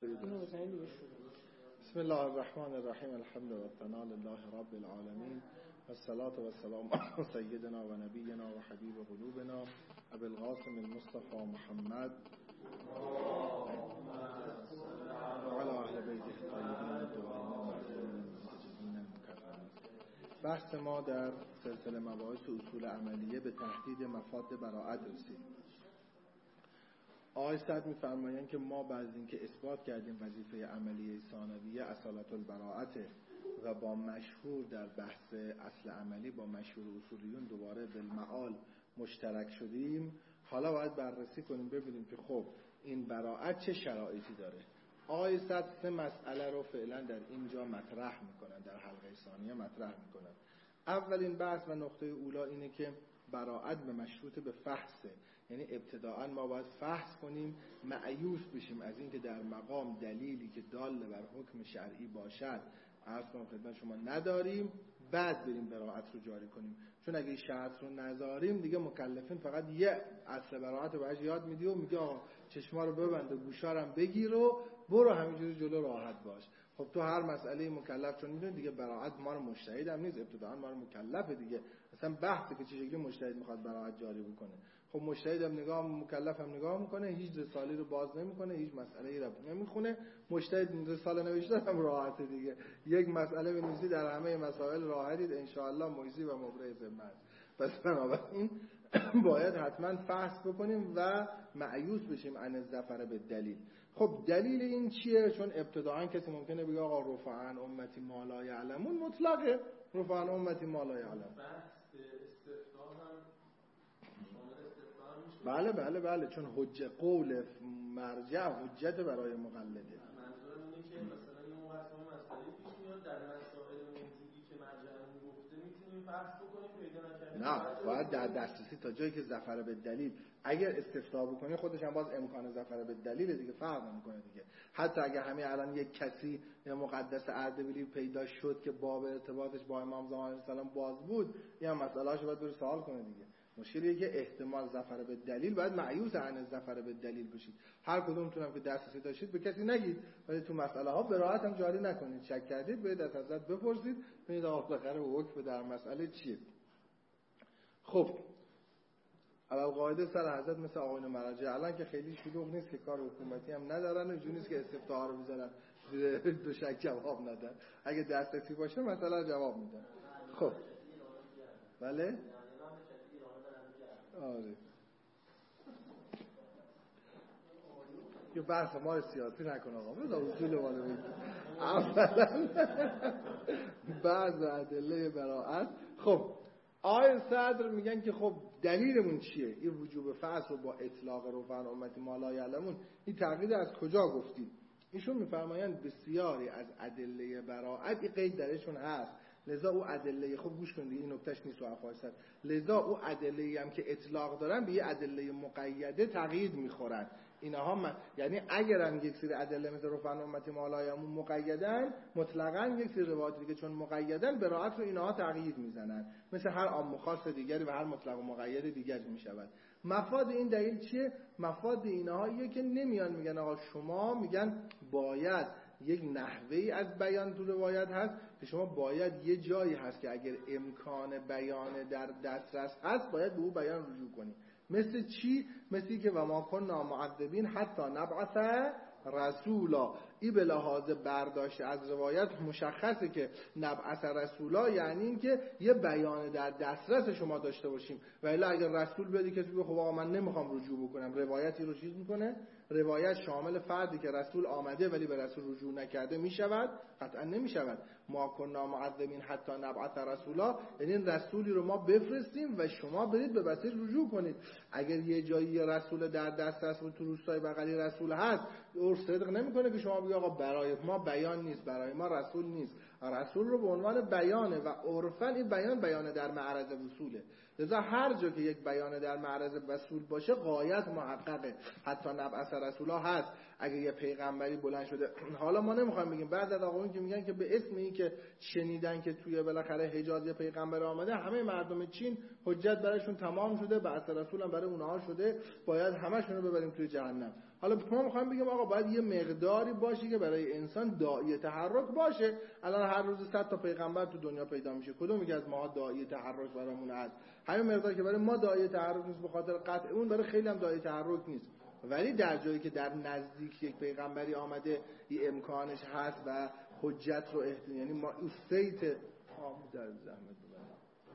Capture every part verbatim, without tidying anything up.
بسم الله الرحمن الرحیم. الحمد لله لله رب العالمین و الصلاة و السلام علی سیدنا و نبینا و حبیب قلوبنا ابی القاسم المصطفى محمد و علی اهل بیته الطیبین الطاهرین المجددین المکرمین. بحث ما در سلسله مباحث اصول عملیه به تحدید مفاد براءت رسید. آقای سعد می‌فرمایند که ما بعد از اینکه اثبات کردیم وظیفه عملیه ثانویه اصالت البراءت و با مشهور در بحث اصل عملی با مشهور اصولیون دوباره بالمعال مشترک شدیم، حالا باید بررسی کنیم ببینیم که خب این براءت چه شرایطی داره. آقای سعد سه مسئله رو فعلا در اینجا مطرح میکنن، در حلقه ثانیه مطرح میکنن. اولین بحث و نقطه اولا اینه که براءت به مشروط به فحصه، یعنی ابتداعا ما باید فحص کنیم، مأیوس بشیم از اینکه در مقام دلیلی که دال بر حکم شرعی باشد عرض کنم خدمت شما نداریم، بعد بریم براءت رو جاری کنیم. چون اگه شرط رو نذاریم دیگه مکلفین فقط یه اصل براءت رو بهش یاد میدی و میگه آقا چشما رو ببند و گوشا رو بگیر و برو همینجوری جلو راحت باش. خب تو هر مسئله مکلف چون میدونی دیگه براءت ما رو مجتهد هم نیست، ابتداعا ما رو مکلفه دیگه. مثلا بحثی که چه شکلی مجتهد میخواد براءت جاری بکنه، خب مجتهد هم نگاه مکلف هم نگاه میکنه، هیچ رساله رو باز نمیکنه، هیچ مسئله‌ای رو نمیخونه. مجتهد رساله نوشته هم راحته دیگه، یک مسئله بنویسی در همه مسائل راحتید ان شاء الله مجزی و مبرئ ذمه. پس بنابراین باید حتما فحص بکنیم و مأیوس بشیم عن الظفر به دلیل. خب دلیل این چیه؟ چون ابتداعا کسی ممکنه بگه آقا رفع عن امتی ما لا یعلمون مطلقه، رفع عن امتی ما لا یعلمون. بحث استفتاء هم شامل استفتاء میشه. بله بله بله، چون حجت قول مرجع حجت برای مقلده. منظورم اینه که مثلا یه موقع مسئله پیش میاد در مسائل موجودی که مرجع گفته میتونیم بحث بکنیم، پیدا نکنیم نه باید در دسترسی تا جایی که ظفر به دلیل. اگر استفتاء بکنی خودش هم باز امکان ظفر به دلیل دیگه، فرق نمیکنه دیگه. حتی اگه همین الان یک کسی یا مقدس اردبیلی پیدا شد که باب ارتباطش با امام زمان علیه السلام باز بود، این هم مسئله‌اشو باید بره سوال کنه دیگه. مشکلیه که احتمال ظفر به دلیل باید معیوس عن ظفر به دلیل بشید. هر کدومتون هم که دسترسی داشتید به کسی نگید، ولی تو مسئله ها براءت هم جاری نکنید. شک کردید برید از حضرت بپرسید، ببینید آقا بالاخره حکم در مسئله چیه. خب علاوه قاعده سر حضرت مثل آقایون مراجع الان که خیلی شلوغ نیست که کار حکومتی هم ندارن و اینجوری نیست که استفتاء رو بزنن دو شک جواب ندن. اگه دسترسی باشه مثلا جواب میدن. خب بله آره یه بحث ما سیاسی نکن آقا، بذار اصول ما رو بگیم. اولا بعض ادله براءت. خب آقای صدر میگن که خب دلیلمون چیه؟ این وجوب فحص رو با اطلاق رفع عن امتی ما لا یعلمون این تقلید از کجا گفتید؟ ایشون میفرمایند بسیاری از ادله براءت این قید درشون هست، لذا او ادله خوب گوش کنید این نکتهش نیست و افاصل، لذا او ادله هم که اطلاق دارن به یه ادله مقیده تقیید میخورن. اینها من... یعنی اگرم یک سری ادله مثل رفع عن امتی ما لا یعلمون مقیدن، مطلقاً یک سری روایات دیگه چون مقیدن براءت رو اینها تقیید میزنن، مثل هر عام و خاص دیگری و هر مطلق و مقید دیگری میشود. مفاد این دلیل چیه؟ مفاد اینها ایه که نمیان میگن آقا شما، میگن باید یک نحوهی از بیان تو روایت هست که شما باید یه جایی هست که اگر امکان بیان در دسترس هست باید به او بیان رجوع کنی. مثل چی؟ مثلی که و ما کننا معذبین حتی نبعث رسولا. این به لحاظ برداشت از روایت مشخصه که نبعث رسولا یعنی این که یه بیان در دسترس شما داشته باشیم، و الا اگر رسول بدی کسی بگه خب آقا من نمیخوام رجوع بکنم، روایتی رو چیز میکنه، روایت شامل فردی که رسول آمده ولی به رسول رجوع نکرده میشود؟ قطعا نمیشود. ما کننا معذبین حتی نبعث رسولا یعنی این رسولی رو ما بفرستیم و شما برید به بسیج رجوع کنید. اگر یه جایی رسول در دسترس و تو روستای بغلی رسول هست، اور صدق نمیکنه که شما بگید آقا برای ما بیان نیست، برای ما رسول نیست. رسول رو به عنوان بیانه و عرفاً این بیان بیان در معرض وصوله. لذا هر جا که یک بیان در معرض وصول باشه غایت محققه. حتی نبعث رسولا هست. اگه یه پیغمبری بلند شده، حالا ما نمیخوایم بگیم بعد از آقایون که میگن که به اسم این که شنیدن که توی بالاخره حجاز یه پیغمبر آمده، همه مردم چین حجت برایشون تمام شده، بعث رسول هم برای اونها شده، باید همشون رو ببریم توی جهنم. حالا ما میخوایم بگیم آقا باید یه مقداری باشه که برای انسان داعی تحرک باشه. الان هر روز صد تا پیغمبر تو دنیا پیدا میشه، کدوم یکی از ماها داعی تحرک برامون هست؟ همین مقدار که برای ما داعی تحرک نیست به خاطر قطع اون، برای خیلی هم داعی تحرک نیست. ولی در جایی که در نزدیک یک پیغمبری آمده این امکانش هست و حجت رو احت... یعنی ما استیت آمود در زحمت ببریم.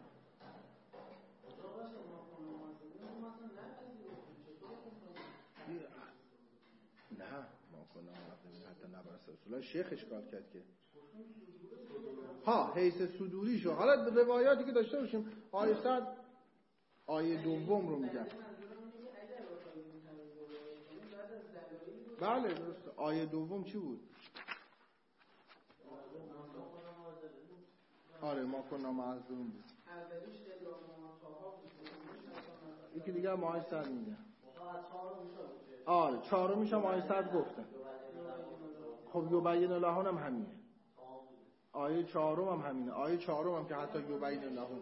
نه ما کنم حتی نبرس رسول شیخ اشکال کرد که ها حیث صدوری شو. حالا روایاتی که داشته باشیم آیه صد آیه دوم رو میگم. بله درست. آیه دوم چی بود؟ آره ما کنم معذورون بود. یکی دیگه هم آیه صد میگم. آره چهارمیش هم آیه صد گفتن. خب یبین لهم هم همینه. آیه چهارم هم همینه. آیه چهارم هم که حتی یبین لهم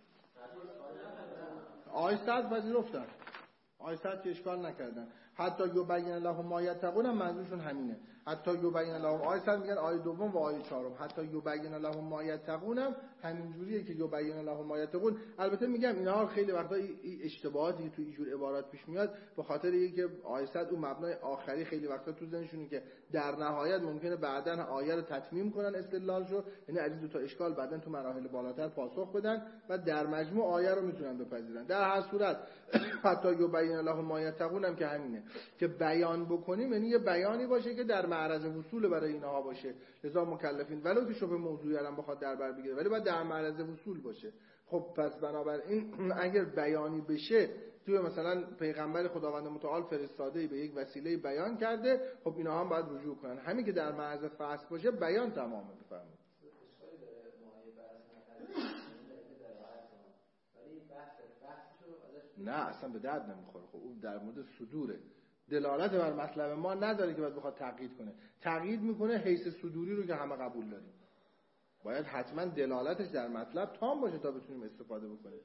آیه صد پذیرفتن. آیه صد که اشکال نکردن. حتی یبین لهم ما یتقون هم منظورشون همینه. حتی یبین لهم آیه صد میگن آیه دوم و آیه چهارم. حتی یبین لهم ما یتقون هم همین جوریه که یبین لهم ما یتقون. البته میگم اینها خیلی وقتا اشتباهاتی تو اینجور عبارات پیش میاد به خاطر اینکه آیه صد اون مبنای آخری خیلی وقتا تو ذهنشونه که در نهایت ممکنه بعدن آیه رو تتمیم کنن استدلالشو، یعنی از دو تا اشکال بعدن تو مراحل بالاتر پاسخ بدن و در مجموع آیه رو میتونن بپذیرن. در هر صورت حتی یبین لهم ما یتقون هم که همینه که بیان بکنیم، یعنی یه بیانی باشه که در معرض وصول برای اینها باشه. لذا مکلفین ولو که شبه موضوعی الان بخواد در بر بگیره ولی باید در معرض وصول باشه. خب پس بنابراین اگر بیانی بشه توی مثلا پیغمبر خداوند متعال فرستاده به یک وسیله بیان کرده، خب اینا هم باید رجوع کنن. همین که در معرض فحص باشه بیان تمامه. بفرمایید. نه اصلا به درد نمیخوره. خب اون در مورد صدوره، دلالت بر مطلب ما نداره که باید بخواد تقیید کنه. تقیید میکنه حیث صدوری رو که همه قبول داریم. باید حتما دلالتش در مطلب تام باشه تا بتونیم استفاده بکنیم.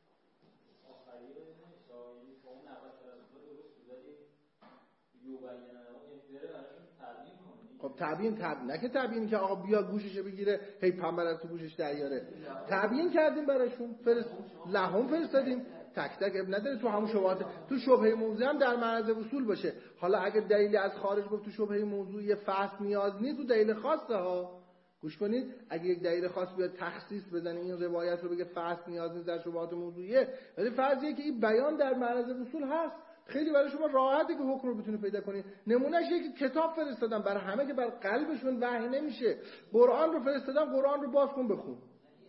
خب تبیین تبیین نه که تبیین که آقا بیا گوشش بگیره هی پنبر از تو گوشش دریاره. تبیین کردیم براشون، فرست لهم فرستادیم تک تک اب نداره. تو همون شبهات تو شبهه موضوع هم در معرض وصول باشه. حالا اگه دلیلی از خارج گفت تو شبهه موضوعی فصل نیاز نیست، تو دلیل خاصه ها. گوش کنید، اگه یک دلیل خاص بیاد تخصیص بزنه این روایت رو بگه فصل نیاز نیست در شبهات موضوعیه، ولی فرضیه که این بیان در معرض وصول هست. خیلی برای شما راحته که حکم رو بتونید پیدا کنید. نمونهش یک کتاب فرستادم برای همه که بر قلبشون وحی نمیشه. قرآن رو فرستادم، قرآن رو باز کن بخون.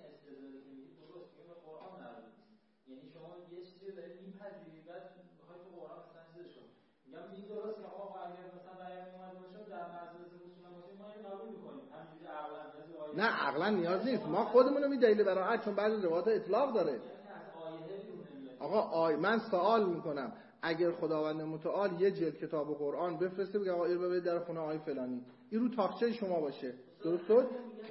نه عقلا نیاز نیست. ما خودمون رو میدلیل براحت، چون بعضی روایات اطلاق داره. آقا آی من سوال میکنم اگر خداوند متعال یه جلد کتاب قرآن بفرسته بگه آقا اینو ببرید در خونه آقای فلانی، این رو تاقچه شما باشه، درست شد؟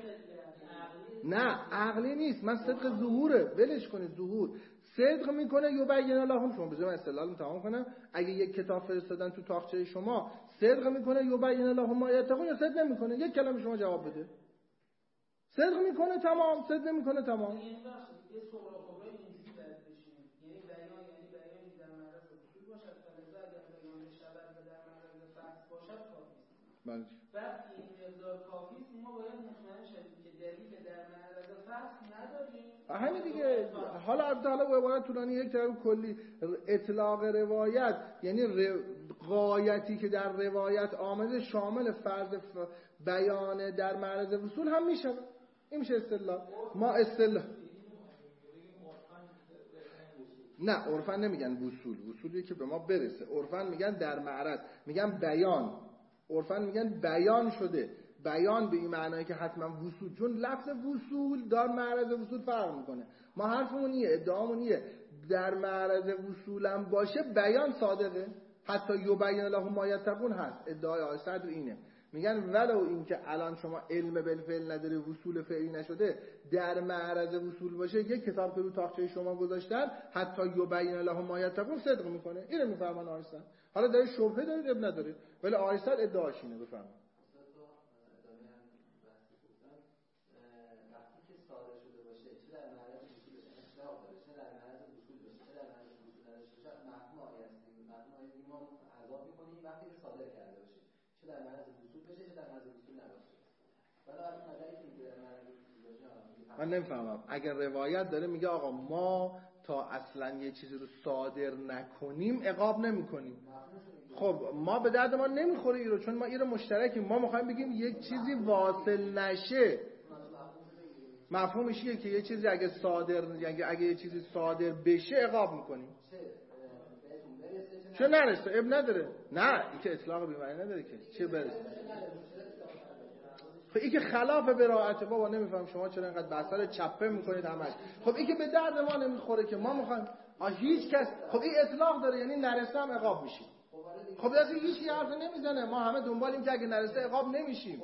نه عقلی نیست. من صدق ظهوره، ولش کنید. ظهور صدق میکنه یبین لهم. شما بذارید من استدلالم تمام کنم. اگه یک کتاب فرستادن تو تاقچه شما صدق میکنه یبین لهم ما یتقون، یا صدق نمیکنه؟ یک کلمه شما جواب بده. صدق میکنه تمام، صدق نمیکنه تمام. بله. بعد این مقدار کافی است، ما باید مطمئن شدیم که دلیل در معرض فصل نداریم. همین دیگه. حالا از حالا عبارت طولانی یک طرف کلی اطلاق روایت، یعنی رو... غایتی که در روایت آمده شامل فرض ف... بیان در معرض وصول هم میشه. این میشه اصطلاح. ما اصطلاح نه عرفاً نمیگن وصول، وصولی که به ما برسه. عرفاً میگن در معرض، میگن بیان. عرفاً میگن بیان شده. بیان به این معنایی که حتما وصول، چون لفظ وصول در معرض وصول فرق میکنه. ما حرفمون اینه، ادعامون اینه در معرض وصولم باشه بیان صادقه. حتی یبین لهم ما یتقون هست. ادعای آیه صد اینه. میگن ولو اینکه الان شما علم بالفعل نداره، وصول فعلی نشده، در معرض وصول باشه، یک کتاب که رو تاقچه شما گذاشتن حتی یبین لهم ما یتقون صدق میکنه. اینو میفهمن آیسن. حالا داره شبهه دارید اب نداره، ولی آیسن ادعاش اینه. بفهمن من نمیفهمم. اگر روایت داره میگه آقا ما تا اصلا یه چیزی رو صادر نکنیم عقاب نمیکنیم، خب ما به درد ما نمیخوره این رو، چون ما این رو مشترکیم. ما میخوایم بگیم یک چیزی واصل نشه. مفهومش اینه که یه چیزی اگه صادر یعنی اگه یه چیزی صادر بشه عقاب میکنیم. چه نرسه اب نداره. نه این که اطلاق بی‌معنی نداره که چه برسه. خب این که خلاف براءت. بابا نمیفهم شما چرا اینقدر بحثا رو چپه میکنید همش. خب این که به درد ما نمیخوره که ما میخوایم هیچ کس. خب این اطلاق داره یعنی نرسه هم عقاب میشیم. خب اصلا هیچ کی حرف نمیزنه، ما همه دنبالیم که اگه نرسه عقاب نمیشیم.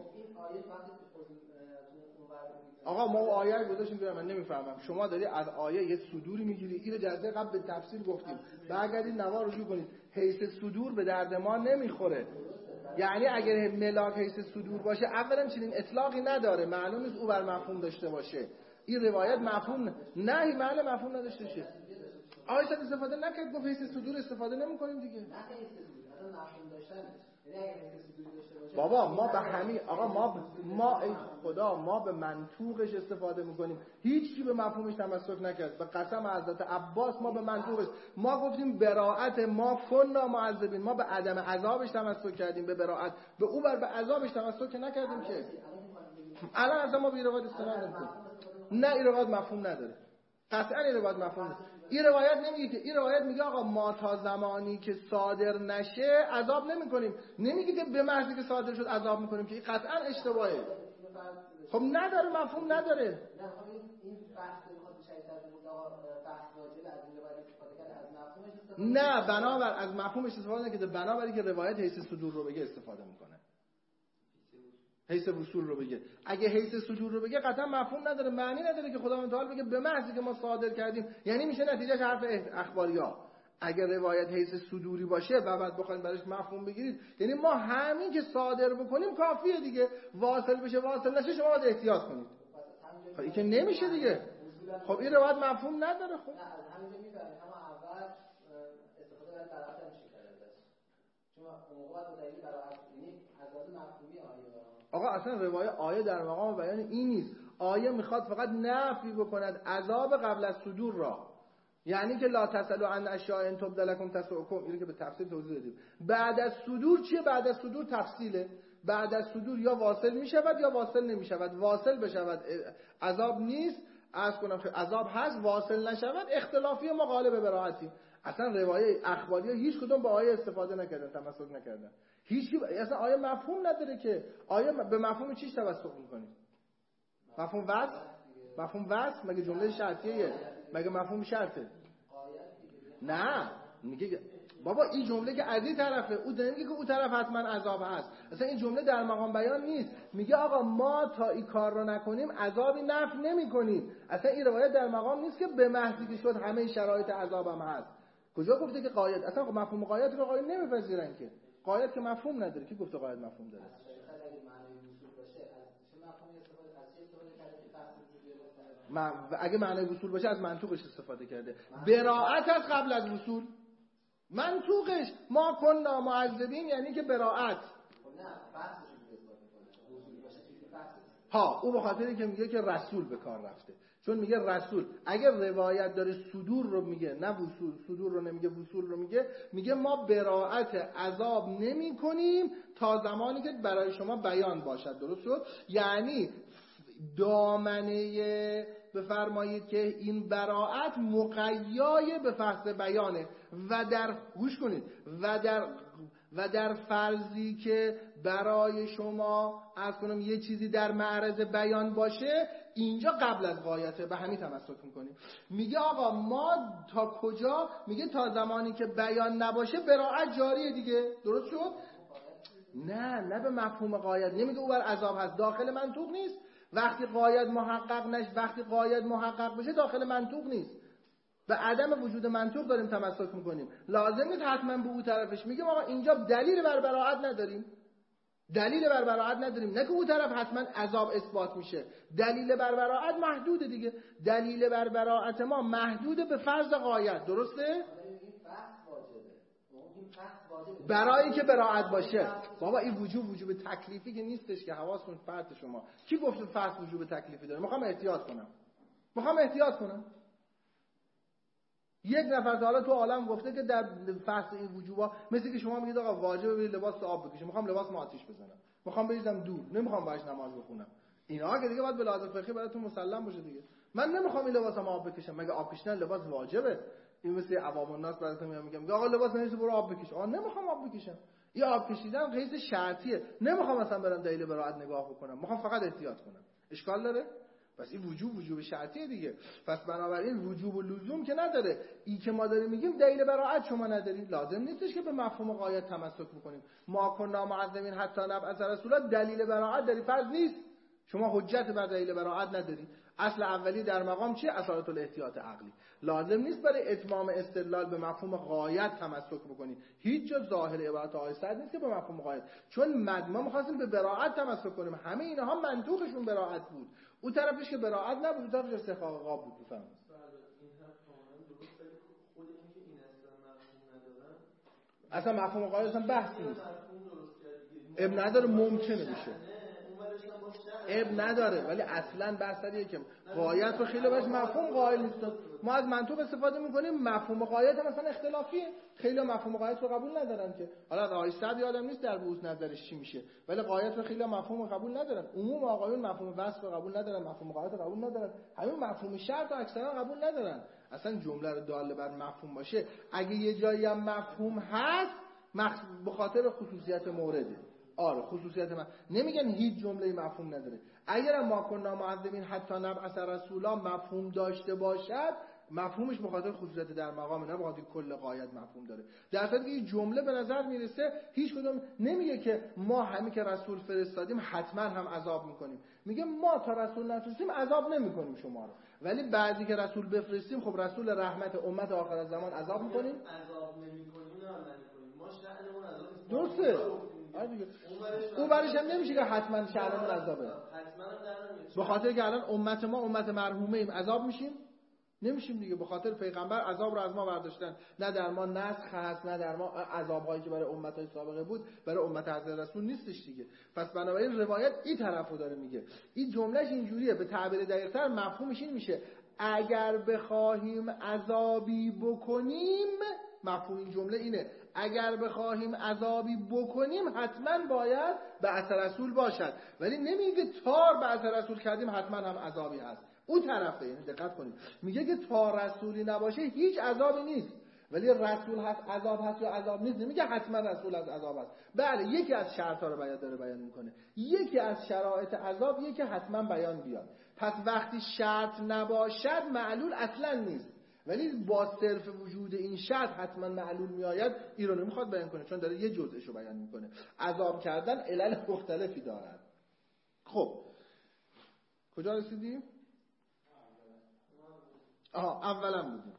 آقا ما آیه گذاشتیم که من نمیفهمم. شما داری از آیه یه صدوری میگیری، اینو جلسه قبل به تفسیر گفتیم، برگردید نوا رجوع کنید. حیث صدور به درد ما نمیخوره. یعنی اگر ملاک حیث صدور باشه اولا چنین اطلاقی نداره، معلوم نیست او بر مفهوم داشته باشه. این روایت مفهوم نه معنی مفهوم نداشته شه. آیه استفاده نکرد، گفت حیث صدور استفاده نمی‌کنیم دیگه. نه حیث صدور اصلا مفهوم داشتن. بابا ما به همین آقا ما ما ای خدا ما به منطوقش استفاده میکنیم، هیچ کی به مفهومش تمسک نکرد. به قسم حضرت عباس ما به منطوقش، ما گفتیم براءت ما کنا معذبین، ما به عدم عذابش تمسک کردیم، به براءت به او بر به عذابش تمسک نکردیم که الان اصلا ما به روایت استناد نمیکنیم. نه این روایت مفهوم نداره، قطعا این روایت مفهوم نداره. این روایت نمیگه که، این روایت میگه آقا ما تا زمانی که صادر نشه عذاب نمیکنیم، نمیگه که به محضی که صادر شد عذاب میکنیم، که این قطعا اشتباهه. خب نداره مفهوم نداره. نه این بحث میخواد بحث واجب از این روایت استفاده کرده، از مفهومش نه بنابر از مفهومش استفاده نکرده، بنابر که روایت حیث صدور رو بگه استفاده میکنه، حیث وصول رو بگه. اگه حیث صدور رو بگه قطعا مفهوم نداره، معنی نداره که خداوند تعالی بگه به محضی که ما صادر کردیم، یعنی میشه نتیجه حرف اخباریا. اگر روایت حیث صدوری باشه و بعد بخواید براش مفهوم بگیرید، یعنی ما همین که صادر بکنیم کافیه دیگه، واصل بشه واصل نشه شما باید احتیاط کنید. خب این که نمیشه دیگه. خب این روایت مفهوم نداره. خب نه از همینجا میفهمید اما اول استفاده از براءت نمیشه کرد، چون موقع متعین براءت یعنی از لحاظ مفهومی آیه. آقا اصلا روایت آیه در مقام بیان این نیست. آیه میخواد فقط نفی بکند عذاب قبل از صدور را، یعنی که لا تسلوا عن اشیاء ان تبد لكم تسؤكم، اینو که به تفصیل توضیح دادیم. بعد از صدور چیه؟ بعد از صدور تفصیله. بعد از صدور یا واصل میشود یا واصل نمیشود. واصل بشود عذاب نیست، از کنم که عذاب هست، واصل نشود اختلافی ما غالب براءتی. اصلا روایت اخباریه هیچ کدوم با آیه استفاده نکردن، تمسک نکردن. هیچ اصلا آیه مفهوم نداره که. آیه به مفهوم چیش توسط میکنید؟ مفهوم وصل؟ مفهوم وصل مگه جمله شرطیه؟ مگه مفهوم شرطه؟ نه میگه بابا این جمله که از این طرفه، او نمیگه که اون طرف حتما عذاب هست. اصلا این جمله در مقام بیان نیست. میگه آقا ما تا این کار رو نکنیم عذابی نفی نمی‌کنیم. اصلا این روایت در مقام نیست که به محضی که شد همه شرایط عذابم هست. کجا گفته که قاید؟ اصلا مفهوم قاید رو قاید نمیپذیرن که. قاید که مفهوم نداره. کی گفته قاید مفهوم داره؟ ما اگه معنی وصول باشه از منطوقش استفاده کرده. براءت از قبل از وصول. منطوقش ما کنا معذبین یعنی که براءت. ها او به خاطری که میگه که رسول به کار رفته، چون میگه رسول اگر روایت داره صدور رو میگه نه وصول، صدور رو نمیگه وصول رو میگه، میگه ما براءت عذاب نمی کنیم تا زمانی که برای شما بیان باشد. درست شد؟ یعنی دامنه بفرمایید که این براءت مقیای به فحص بیانه و در گوش کنید و در و در فرضی که برای شما از کنم یه چیزی در معرض بیان باشه، اینجا قبل از غایته، به همین تمسک میکنیم. میگه آقا ما تا کجا؟ میگه تا زمانی که بیان نباشه براءت جاریه دیگه. درست شد؟ نه نه به مفهوم قاید نمیگه او بر عذاب هست، داخل منطوق نیست. وقتی قاید محقق نش وقتی قاید محقق بشه داخل منطوق نیست. به عدم وجود منطوق داریم تمسک میکنیم. لازم نیست حتما به اون طرفش. میگم آقا اینجا دلیل بر براءت نداریم، دلیل بر براءت نداریم، نه که اون طرف حتما عذاب اثبات میشه. دلیل بر براءت محدوده دیگه. دلیل بر براءت ما محدود به فرض قاید، درسته؟ برای که براءت باشه. بابا این وجوب وجوب تکلیفی که نیستش که حواستون فرد شما. کی گفت فرض وجوب تکلیفی داره؟ میخوام احتیاط کنم. میخوام احتیاط کنم. یک نفر تا حالا تو عالم گفته که در فصل این وجوبا مثل که شما میگید آقا واجبه برید لباس آب بکشید، میخوام لباس ما آتیش بزنم، میخوام بریزم دور، نمیخوام باهاش نماز بخونم. اینا که دیگه باید به لحاظ فقهی براتون مسلم باشه دیگه. من نمیخوام این لباسم آب بکشم، مگه آب کشیدن لباس واجبه؟ این مثل عوام الناس براتون میگم میگم آقا لباس نمیشه برو آب بکش. آقا نمیخوام آب بکشم. این آب کشیدن قیس شرطیه. نمیخوام مثلا برم دلیل براءت نگاه بکنم، میخوام فقط احتیاط کنم. اشکال داره؟ پس این وجوب وجوب شرطیه دیگه. پس بنابراین وجوب و لزوم که نداره. این که ما داریم میگیم دلیل براءت شما ندارید، لازم نیستش که به مفهوم قاید تمسک بکنیم. ما کنا معذبین حتی نبعث رسولا دلیل براءت داری فرض نیست. شما حجت بر دلیل براءت نداری. اصل اولی در مقام چیه؟ اصالت الاحتیاط عقلی. لازم نیست برای اتمام استدلال به مفهوم قاید تمسک بکنید. هیچ جا ظاهر عبارت آیه صد نیست که به مفهوم قاید. چون ما می‌خواستیم به براءت تمسک کنیم، همه اینها منطوقشون براءت بود. اون طرفش که براءت نبود، اون طرفش استحقاق قاب بود. بفهمید. اصلا مفهوم قاید اصلا بحثی نیست. اب نداره، ممکنه بشه. اب نداره، ولی اصلا بحث دیگه که قاید و خیلی بهش مفهوم قائل نیست. ما از منطوق استفاده میکنیم، مفهوم قاید مثلا اختلافیه. خیلی مفهوم قاید رو قبول ندارن که حالا آیه صد یادم نیست در بوز نظرش چی میشه، ولی قاید رو خیلی مفهوم قبول ندارن. عموم آقایون مفهوم وصف رو قبول ندارن، مفهوم قاید رو قبول ندارن. همین مفهوم شرط رو اکثرا قبول ندارن. اصلا جمله رو داله بر مفهوم باشه، اگه یه جایی هم مفهوم هست به خاطر خصوصیت مورده. آره خصوصیت من نمیگن هیچ جمله مفهوم نداره. اگر ما کنا معذبین حتی نبعث رسولا مفهوم داشته باشد، مفهومش به خاطر خصوصیت در مقام، نه به خاطر کل قاید مفهوم داره. در صورتی که این جمله به نظر میرسه هیچ کدوم نمیگه که ما همین که رسول فرستادیم حتما هم عذاب میکنیم. میگه ما تا رسول نفرستیم عذاب نمیکنیم شما رو، ولی بعضی که رسول بفرستیم خب رسول رحمت امت آخر زمان عذاب میکنیم. عذاب نمیکنیم نه نمیکنیم. ما شأنمون عذاب درسته. آره دیگه. اون برش هم نمیشه که حتما شأنمون عذابه. به خاطر که الان امت ما امت مرحومه ایم عذاب میشیم؟ نمیشیم دیگه. به خاطر پیغمبر عذاب رو از ما برداشتن. نه در ما نسخ هست، نه در ما عذاب‌هایی که برای امت‌های سابقه بود برای امت حضرت رسول نیستش دیگه. پس بنابراین روایت این طرفو داره میگه. این جملهش اینجوریه، به تعبیر دقیق‌تر مفهومش این میشه اگر بخواهیم عذابی بکنیم، مفهوم این جمله اینه، اگر بخواهیم عذابی بکنیم حتما باید به اثر رسول باشد، ولی نمیگه تار به اثر رسول کردیم حتما هم عذابی هست. اون طرفه، یعنی دقت کنید، میگه که تا رسولی نباشه هیچ عذابی نیست، ولی رسول هست عذاب هست یا عذاب نیست نمیگه حتما رسول از عذاب هست. بله یکی از شرط‌ها رو بیان داره بیان میکنه، یکی از شرایط عذاب یکی که حتما بیان بیاد. پس وقتی شرط نباشد معلول اصلا نیست، ولی با صرف وجود این شرط حتما معلول میآید. این رو نمیخواد بیان کنه چون داره یه جزءش رو بیان میکنه. عذاب کردن علل مختلفی دارد. خب کجا رسیدیم؟ آها اولا بودیم.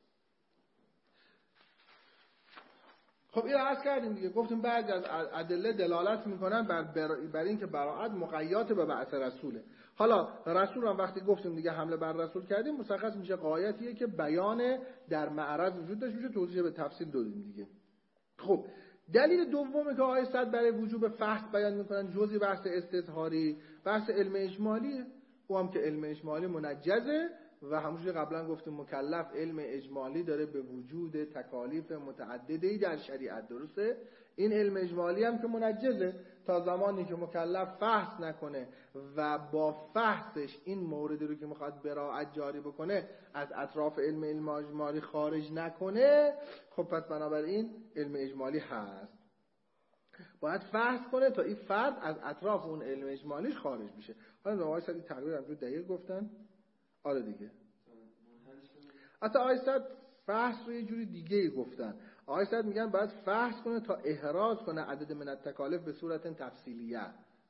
خب این رو عرض کردیم دیگه، گفتیم بعضی از ادله دلالت میکنن بر, بر, بر این که براءت مقید به بعث رسوله. حالا رسول هم وقتی گفتیم دیگه حمله بر رسول کردیم مشخص میشه قایتیه که بیان در معرض وجود داشت میشه، توضیح به تفصیل دادیم دیگه. خب دلیل دومی که آیه صد برای وجوب فحص بیان میکنن جزئی بحث استظهاری، بحث علم اجمالیه. او هم که علم اجمالی منجزه و همونجوری قبلا گفتیم مکلف علم اجمالی داره به وجود تکالیف متعددی در شریعت، درسته؟ این علم اجمالی هم که منجزه تا زمانی که مکلف فحص نکنه و با فحصش این موردی رو که میخواد براءت جاری بکنه از اطراف علم علم اجمالی خارج نکنه، خب پس بنابراین علم اجمالی هست. باید فحص کنه تا این فرد از اطراف اون علم اجمالیش خارج بشه. حالا نوعی سادی تقریبا رو دقیق گفتن. آره دیگه. حتی آیه صد فحص رو یه جوری دیگه گفتن. آقای سعد میگن باید فحص کنه تا احراز کنه عدد من التکالیف به صورت تفصیلیه،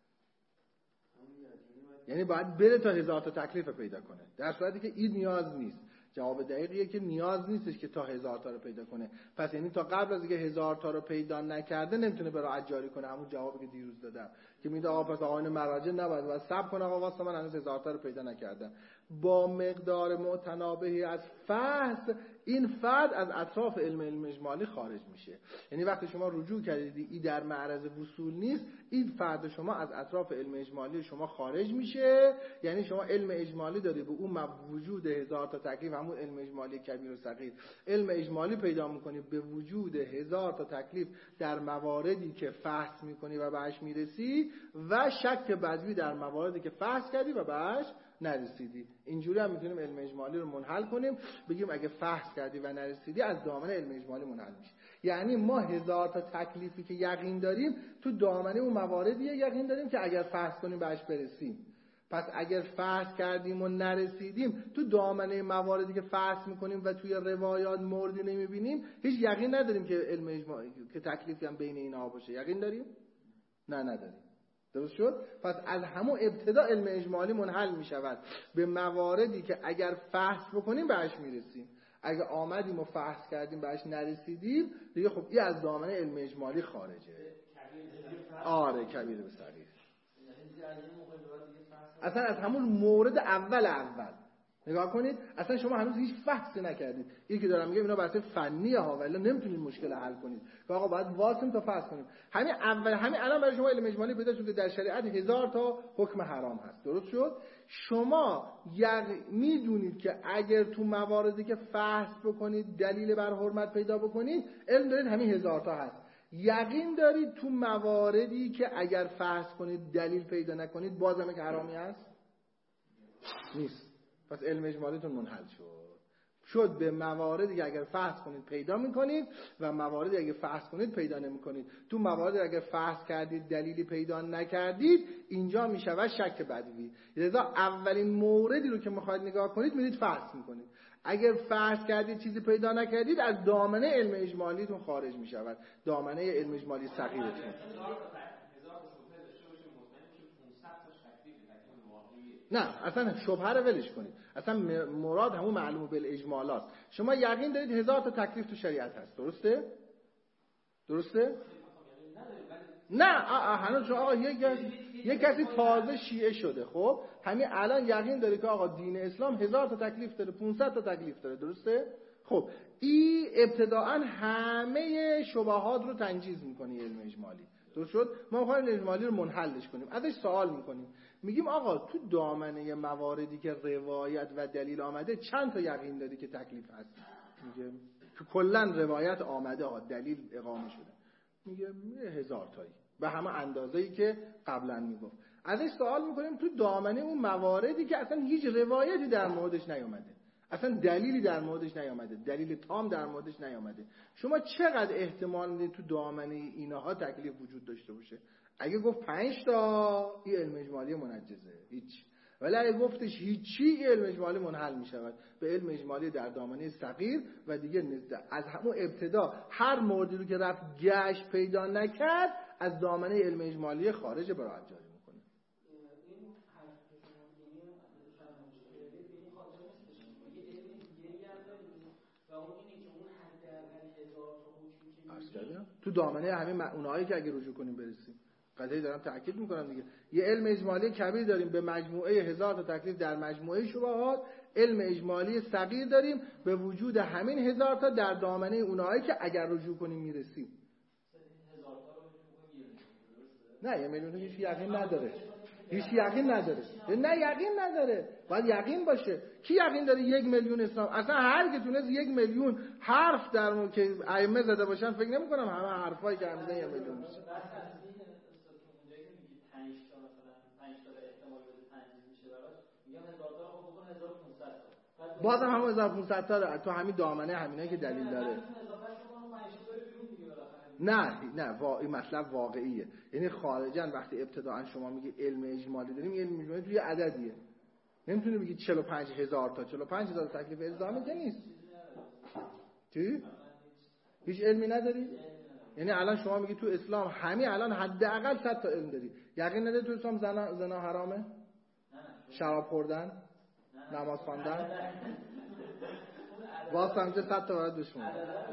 یعنی باید بره تا هزار تا تکلیف پیدا کنه، در صورتی که این نیاز نیست. جواب دقیقیه که نیاز نیستش که تا هزار تا رو پیدا کنه. پس یعنی تا قبل از اینکه هزار تا رو پیدا نکرده نمیتونه براحت جاری کنه. همون جوابی که دیروز دادم که میده آقا پس آقایون مراجع نباید باید صبر کنه، آقا واسه من هنوز هزار تا رو پیدا نکردم. با مقدار متنابهی از فحص این فرد از اطراف علم علم اجمالی خارج میشه. یعنی وقتی شما رجوع کردید این در معرض وصول نیست، این فرد شما از اطراف علم اجمالی شما خارج میشه. یعنی شما علم اجمالی داری به اون وجود هزار تا تکلیف، همون علم اجمالی کبیر و صغیر، علم اجمالی پیدا میکنی به وجود هزار تا تکلیف در مواردی که فحص میکنی و بهش میرسی، و شک بدوی در مواردی که فحص کردی و بهش نرسیدی. اینجوری هم میتونیم علم اجمالی رو منحل کنیم، بگیم اگه فحص کردی و نرسیدی از دامنه علم اجمالی منحل میشه. یعنی ما هزار تا تکلیفی که یقین داریم تو دامنه اون مواردی یقین داریم که اگر فحص کنیم بهش برسیم. پس اگر فحص کردیم و نرسیدیم تو دامنه مواردی که فحص میکنیم و توی روایات موردی نمیبینیم هیچ یقین نداریم که علم اجمالی که تکلیفی هم بین اینا باشه. یقین داریم؟ نه نداریم. درست شد؟ پس از همون ابتدا علم اجمالی منحل می شود به مواردی که اگر فحص بکنیم بهش میرسیم. اگه آمدیم و فحص کردیم بهش نرسیدیم دیگه خب این از دامنه علم اجمالی خارجه. آره کبیر به صغیر. اصلا از همون مورد اول اول نگاه کنید، اصلا شما هنوز هیچ فحصی نکردید. این که دارم میگم اینا بحث فنیه ها، ولی نمیتونید مشکل حل کنید که آقا باید واسم تا فحص کنیم. همین اول همین الان برای شما علم اجمالی پیدا شده در شریعت هزار تا حکم حرام هست. درست شد؟ شما یعنی میدونید که اگر تو مواردی که فحص بکنید دلیل بر حرمت پیدا بکنید، علم دارید همین هزار تا هست. یقین دارید تو مواردی که اگر فحص کنید دلیل پیدا نکنید بازم که حرامی هست؟ نیست. پس علم اجمالیتون منحل شد. شد به مواردی که اگر فحص کنید پیدا میکنید و مواردی اگر فحص کنید پیدا نمیکنید. تو مواردی اگر فحص کردید دلیلی پیدا نکردید اینجا میشود شک بدوی. لذا اولین موردی رو که میخواید نگاه کنید میرید فحص میکنید. اگر فحص کردید چیزی پیدا نکردید از دامنه علم اجمالیتون خارج میشود، دامنه علم اجمالی صغیرتون. نه اصلا شبهه رو ولش کنید. اصلا مراد همون معلوم بالاجمالات. شما یقین دارید هزار تا تکلیف تو شریعت هست. درسته؟ درسته؟ نه هنوز شما آقا یک کسی یک کسی تازه شیعه شده، خب همین الان یقین داره که آقا دین اسلام هزار تا تکلیف داره، پانصد تا تکلیف داره. درسته؟ خب این ابتداءً همه شبهات رو تنجیز میکنه علم اجمالی. درست شد؟ ما می‌خوایم علم اجمالی رو منحلش کنیم. ازش سوال میکنیم. میگیم آقا تو دامنه مواردی که روایت و دلیل آمده چند تا یقین داری که تکلیف هست؟ میگه که کلا روایت آمده ها، دلیل اقامه شده. میگه هزار تایی به همه اندازه‌ای که قبلا میگفت. ازش سوال میکنیم تو دامنه اون مواردی که اصلا هیچ روایتی در موردش نیامده، اصلا دلیلی در موردش نیامده، دلیل تام در موردش نیامده، شما چقدر احتمال میدید تو دامنه اینها تکلیف وجود داشته باشه؟ اگه گفت پنج تا این علم اجمالی منجزه، هیچ. ولی اگه گفتش هیچی این علم اجمالی منحل میشود به علم اجمالی در دامنه صغیر و دیگه از همون ابتدا هر موردی رو که رفت گشت پیدا نکرد از دامنه علم اجمالی خارج برای جاری میکنه. تو دامنه همین اونایی که اگه رجوع کنیم برسیم، قضیه دارم تأکید میکنم دیگه، یه علم اجمالی کبیر داریم به مجموعه هزار تا تکلیف در مجموعه شبهات، علم اجمالی صغیر داریم به وجود همین هزار تا در دامنه اونایی که اگر رجوع کنیم میرسیم. نه یه میلیون هیچ یقین نداره، هیچ یقین نداره، نه یقین نداره، باید یقین باشه. کی یقین داره یک میلیون اسلام؟ اصلا هر کی تونست یک میلیون حرف در مورد که ائمه زده باشن فکر نمی‌کنم همه حرفایی که همیشه یک میلیون میشه. بازم هم هزار و پانصد تا تو همین دامنه همینایی که دلیل داره. نه نه وا... این مطلب واقعیه. یعنی خارجاً وقتی ابتداءً شما میگی علم اجمالی داریم، علم اجمالی توی عددیه، نمیتونی بگی چهل و پنج هزار تا چهل و پنج هزار تکلیف الزامی که نیست. چی؟ هیچ علمی نداری؟ یعنی الان شما میگی تو اسلام همین الان حداقل صد تا علم داری. یقین نداری تو اسلام زنا زنا حرامه؟ شراب خوردن؟ نماز خواندن؟ واسه همچه صد تا برات بشمون.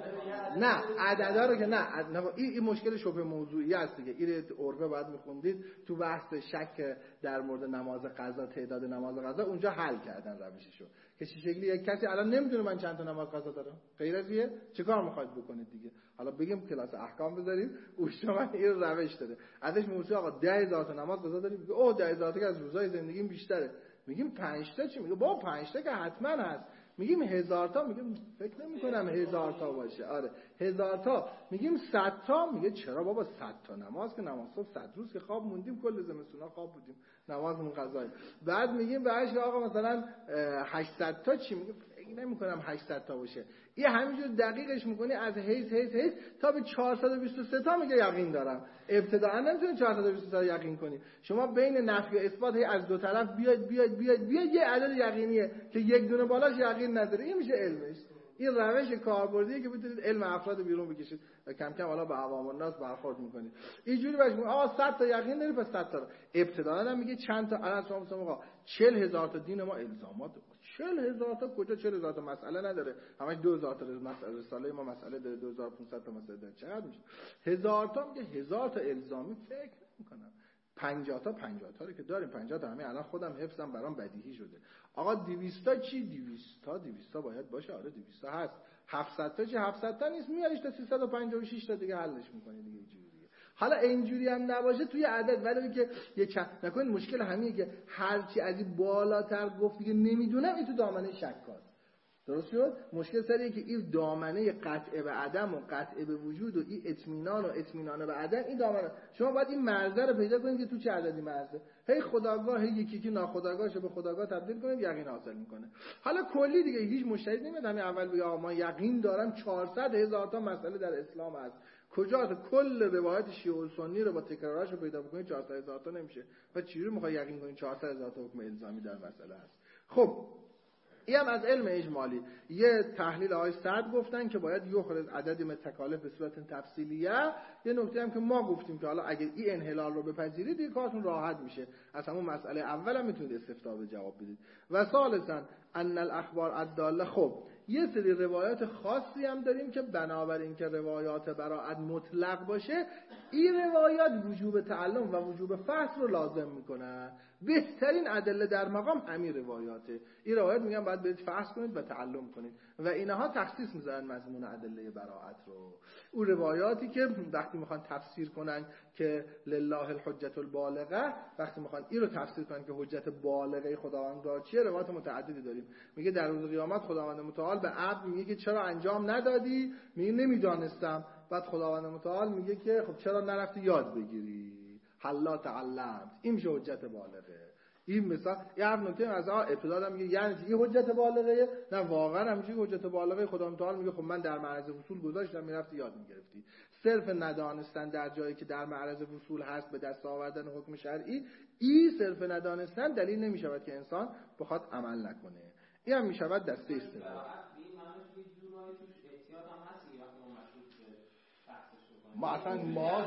نه عددا رو که نه عد... این این مشکل شبه موضوعی است دیگه. این عرفه باید میخوندید تو بحث شک در مورد نماز قضا، تعداد نماز قضا اونجا حل کردن روششو که چه شکلی یک کسی الان نمیدونه من چند تا نماز قضا دارم غیر از یه چیکار میخواید بکنید دیگه. حالا بگیم کلاس احکام بذارید اون شما این روش داره ازش میگه آقا ده هزار تا نماز قضا دارید، میگه اوه ده هزار تا که از روزای زندگیم بیشتره. میگیم پنج تا چی؟ میگه با پنج تا که حتما هست. میگیم هزار تا، میگیم فکر نمی کنم هزار تا باشه. آره هزار تا. میگیم صد تا، میگه چرا بابا صد تا نماز که نماز صبح صد روز که خواب موندیم، کل زمستونا خواب بودیم، نمازمون قضایی. بعد میگیم بهش آقا مثلا هشتصد تا چی؟ میگه فکر نمی کنم هشتصد تا باشه. این همینجور دقیقش میکنی از هیز هیز هیز تا به چهارصد و بیست و سه تا میگه یقین دارم. ابتداء نمیتونی چهارصد و بیست و سه تا یقین کنی. شما بین نفی و اثبات هی از دو طرف بیاید بیاید بیاید بیاید یه عدد یقینیه که یک دونه بالاش یقین نداره. این میشه علمش. این روش کاربردیه که بتونید علم افراد بیرون بکشید و کم کم حالا به عوام الناس برخورد میکنید. اینجوری باشه آقا صد تا یقین داری پس صد تا رو. ابتداء هم میگه چند تا الان شما مثلا آقا چهل هزار تا دین ما الزامات. چهل هزار تا کجا؟ چهل هزار تا مسئله نداره، همش دو هزار تا مسئله رساله ما مسئله داره، دو هزار و پانصد تا مسئله داره. چقدر میشه؟ هزار تا میگه هزار تا الزامی فکر نمی‌کنم. پنجاه تا پنجاه تا رو که داریم، پنجاه تا همین الان خودم حفظم برام بدیهی شده. آقا دویست تا چی؟ دویست تا دویست تا باید باشه. آره دویست تا هست. هفتصد تا چی؟ هفتصد تا نیست، میاریش تا سیصد و پنجاه و شش تا دیگه حلش می‌کنی دیگه اینجوری. حالا اینجوری هم نباشه توی عدد، ولی که یه چند نکنید مشکل همینه که هر چی از این بالاتر گفت دیگه نمیدونم، این تو دامنه شکاست. درست شد؟ مشکل سریه که این دامنه قطع به عدم و قطع به وجود و این اطمینان و اطمینان به عدم، این دامنه شما باید این مرزه رو پیدا کنید که تو چه عددی مرزه. هی خودآگاه هی یکی یکی ناخودآگاهش به خودآگاه تبدیل کنید، یقین حاصل میکنه. حالا کلی دیگه هیچ مشتهد نمیاد همین اول بگه آقا من یقین دارم چهارصد هزار تا مسئله در اسلام هست. کجا؟ کل روایت شیعه و سنی رو با تکرارش رو پیدا بکنید چهارصد هزار تا نمیشه. و چجوری میخوای یقین کنید چهارصد هزار تا حکم الزامی در مسئله هست؟ خب این هم از علم اجمالی. یه تحلیل آقای سعد گفتن که باید یخرج عدد من تکالیف به صورت تفصیلیه. یه نکته هم که ما گفتیم که حالا اگه این انحلال رو بپذیرید دیگه کارتون راحت میشه. از همون مسئله اول هم میتونید استفتاء به جواب بدید. و ثالثاً ان الاخبار الداله. خب یه سری روایات خاصی هم داریم که بنابراین که روایات براءت مطلق باشه، این روایات وجوب تعلم و وجوب فحص رو لازم میکنن. بهترین ادله در مقام همین روایاته. این روایات میگن باید برید فحص کنید و تعلم کنید و اینها تخصیص میذارن مضمون ادله براءت رو. اون روایاتی که وقتی میخوان تفسیر کنن که لله الحجة البالغه، وقتی میخوان این رو تفسیر کنن که حجت بالغه خداوند را چیه، روایات متعددی داریم. میگه در روز قیامت خداوند متعال به عبد میگه که چرا انجام ندادی؟ میگه نمیدانستم. بعد خداوند متعال میگه که خب چرا نرفتی یاد بگیری؟ حلا تعلمت. این میشه حجت بالغه. این مثلا یه حرف نکته از آ ابتدا میگه یعنی این حجت بالغه؟ نه واقعا همینجوری حجت بالغه. خداوند متعال میگه خب من در معرض وصول گذاشتم میرفتی یاد میگرفتی. صرف ندانستن در جایی که در معرض وصول هست به دست آوردن حکم شرعی، این صرف ندانستن دلیل نمیشود که انسان بخواد عمل نکنه. این هم میشود دسته است. ما اصلا ما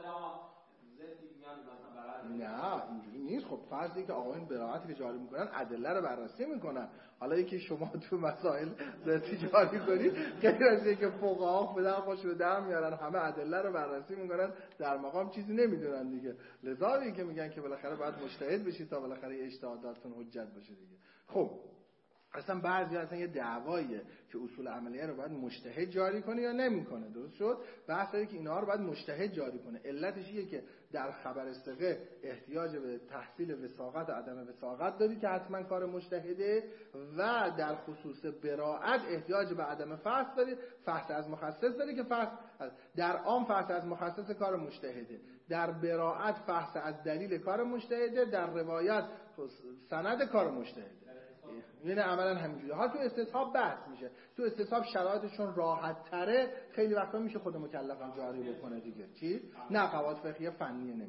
نه اینجوری نیست. خب فرضی که آقایون براءتی که جاری میکنن ادله رو بررسی میکنن. حالا یکی شما تو مسائل ذاتی جاری کنید غیر از اینکه فقها بدن خوش به در میارن همه ادله رو بررسی میکنن، در مقام چیزی نمیدونن دیگه. لذا که میگن که بالاخره باید مجتهد بشید تا بالاخره اجتهاداتتون حجت باشه دیگه. خب اصلا بعضی اصلا یه دعواییه که اصول عملیه رو باید مجتهد جاری کنه یا نمیکنه. درست شد؟ بحث اینه که اینها رو باید مجتهد جاری کنه. علتش اینه که در خبر ثقه احتیاج به تحصیل وثاقت و عدم وثاقت داری که حتما کار مجتهده، و در خصوص براءت احتیاج به عدم فحص داری، فحص از مخصص داری که فحص در عام فحص از مخصص کار مجتهده، در براءت فحص از دلیل کار مجتهده، در روایت سند کار مجتهده. یعنی عملا همینجوری. ها تو استصحاب بحث میشه. تو استصحاب شرایطشون راحت تره، خیلی وقتا میشه خود مکلف هم جاری بکنه دیگه. چی؟ نه قواعد فقهیه فنیه نمیشه.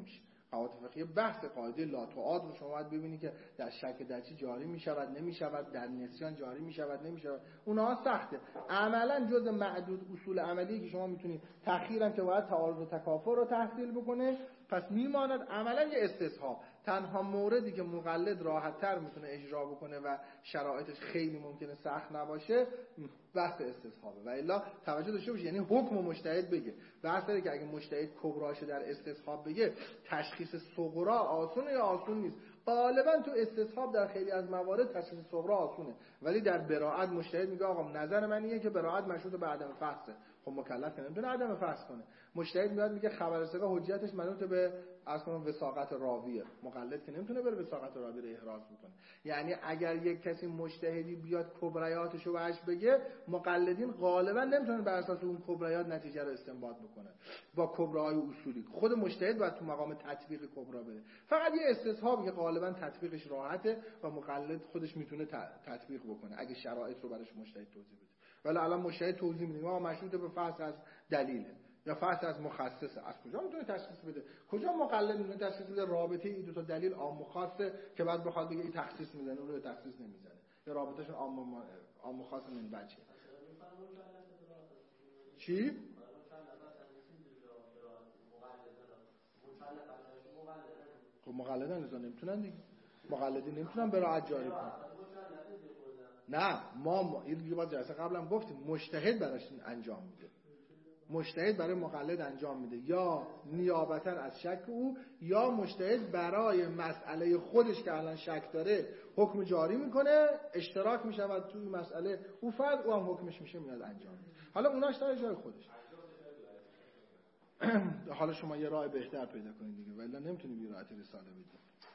قواعد فقهی بحث قاعده لا تعاد رو شما باید ببینید که در شک در چی جاری می شود نمی شود، در نسیان جاری می شود نمی شود. اونها سخته. عملا جز معدود اصول عملی که شما میتونید تأخیرم که باید تعارض و تکافؤ رو تحصیل بکنه، پس میماند عملا یه استصحاب. تنها موردی که مقلد راحت‌تر میتونه اجرا بکنه و شرایطش خیلی ممکنه سخت نباشه بحث استصحابه. و الا توجه داشته باشید، یعنی حکم مجتهد بگه. بحث داره که اگه مجتهد کبراش در استصحاب بگه، تشخیص صغرا آسونه یا آسون نیست. غالبا تو استصحاب در خیلی از موارد تشخیص صغرا آسونه، ولی در براءت مجتهد میگه آقا نظر من اینه که براءت مشروط به عدم فحصه. خب مکلف نمیتونه عدم فحص کنه. مجتهد میاد میگه خبر ثقه حجتش منوط به اصلا وثاقت راویه. مقلد که نمیتونه بره وثاقت راوی رو احراز بکنه. یعنی اگر یک کسی مجتهدی بیاد کبریاتش رو وجه بگه، مقلدین غالبا نمیتونن بر اساس اون کبریات نتیجه رو استنباط بکنن با کبراهای اصولی. خود مجتهد باید تو مقام تطبیق کبرا بره. فقط یه استصحابی که غالبا تطبیقش راحته و مقلد خودش میتونه تطبیق بکنه اگه شرایط رو براش مجتهد توضیح بده. ولی الان مجتهد توضیح میده ما مشروط به فحص از دلیله یا فحص از مخصصه. از کجا میتونه تشخیص بده؟ کجا مقلد میتونه تشخیص بده رابطه این دو تا دلیل عام و خاصه که بعد بخواد بگه این تخصیص میزنه اون رو تخصیص نمیزنه یا رابطهشون عام و عام و خاص من بچه چی؟ خب مقلدان نزا نمیتونن دیگه. مقلدین نمیتونن براعت جاری کنن. نه ما این دیگه باید جلسه قبلم گفتیم مجتهد براش انجام میده. مجتهد برای مقلد انجام میده یا نیابتا از شک او، یا مجتهد برای مسئله خودش که الان شک داره حکم جاری میکنه، اشتراک میشود توی مسئله او فرد، او هم حکمش میشه میاد انجام میده. حالا اوناش در جای خودش. حالا شما یه راه بهتر پیدا کنید دیگه، ولی نمیتونید یه راحت رساله بدید.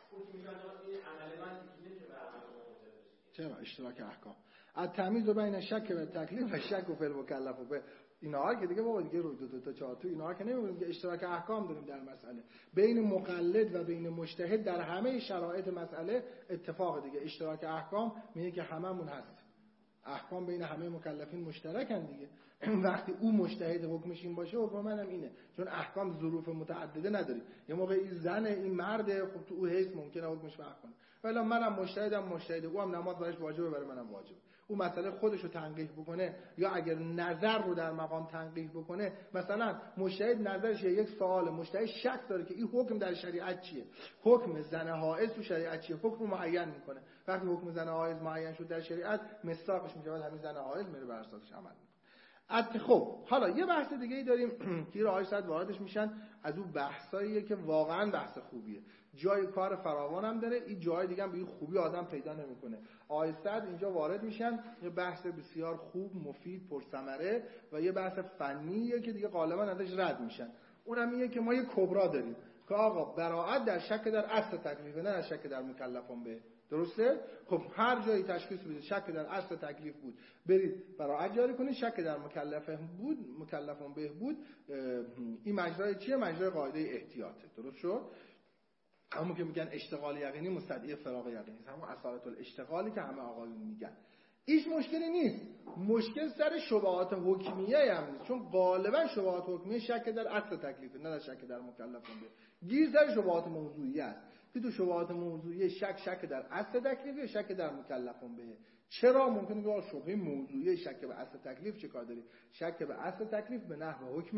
چرا اشتراک احکام التمییز بین شک و تکلیف و شک و فعل مکلف و به اینا که دیگه بابا دیگه رو دو, دو تا چهار تو اینا که نمی‌بینیم که اشتراک احکام داریم در مسئله بین مقلد و بین مجتهد در همه شرایط مسئله اتفاق دیگه. اشتراک احکام میگه که هممون هست، احکام بین همه مکلفین مشترکن دیگه. وقتی او مجتهد حکمش این باشه حکم منم اینه، چون احکام ظروف متعدده نداری. یه موقع این زن این مرده، خب تو او حیث ممکنه حکمش فرق کنه، ولی منم مجتهدم مجتهد او هم نماز براش واجبه برای منم واجبه. او مسئله خودش رو تنقیح بکنه یا اگر نظر رو در مقام تنقیح بکنه، مثلا مجتهد نظرش یک سوال، مجتهد شک داره که این حکم در شریعت چیه، حکم زن حائض تو شریعت چیه، حکم معین میکنه. وقتی حکم زن حائض معین شد در شریعت، مصداقش میشه همین زن حائض میره بر اساسش عمل میکنه. خب حالا یه بحث دیگه ای داریم که راهی صد واردش میشن، از اون بحثاییه که واقعا بحث خوبیه، جای کار فراوان هم داره، این جای دیگه هم به این خوبی آدم پیدا نمیکنه. آیسته اینجا وارد میشن، یه بحث بسیار خوب، مفید، پرثمره و یه بحث فنیه که دیگه غالبا ازش رد میشن. اونم اینه که ما یه کبرا داریم که آقا براعت در شک در اصل تکلیفه، نه در شک در مکلفان به. درسته؟ خب هر جایی تشخیص بدید شک در اصل تکلیف بود برید براعت جاری کنید، شک در مکلفه بود مکلفان به بود، این مجرای چیه؟ مجرای قاعده احتیاطه. درست شد؟ همون که میگن اشتغال یقینی مستدعی فراغ یقینی، همون اصالت الاشتغالی که همه آقایون میگن. هیچ مشکلی نیست. مشکل سر شبهات حکمیه هم نیست، چون غالبا شبهات حکمیه شک در اصل تکلیفه، نه در شک در مکلفان به. گیر سر شبهات موضوعی است که تو شبهات موضوعی شک شک در اصل تکلیفه، شک در مکلفان به. چرا؟ ممکنه که شبهه موضوعی شک به اصل تکلیف چه کار داری؟ شک به اصل تکلیف به نحو حکم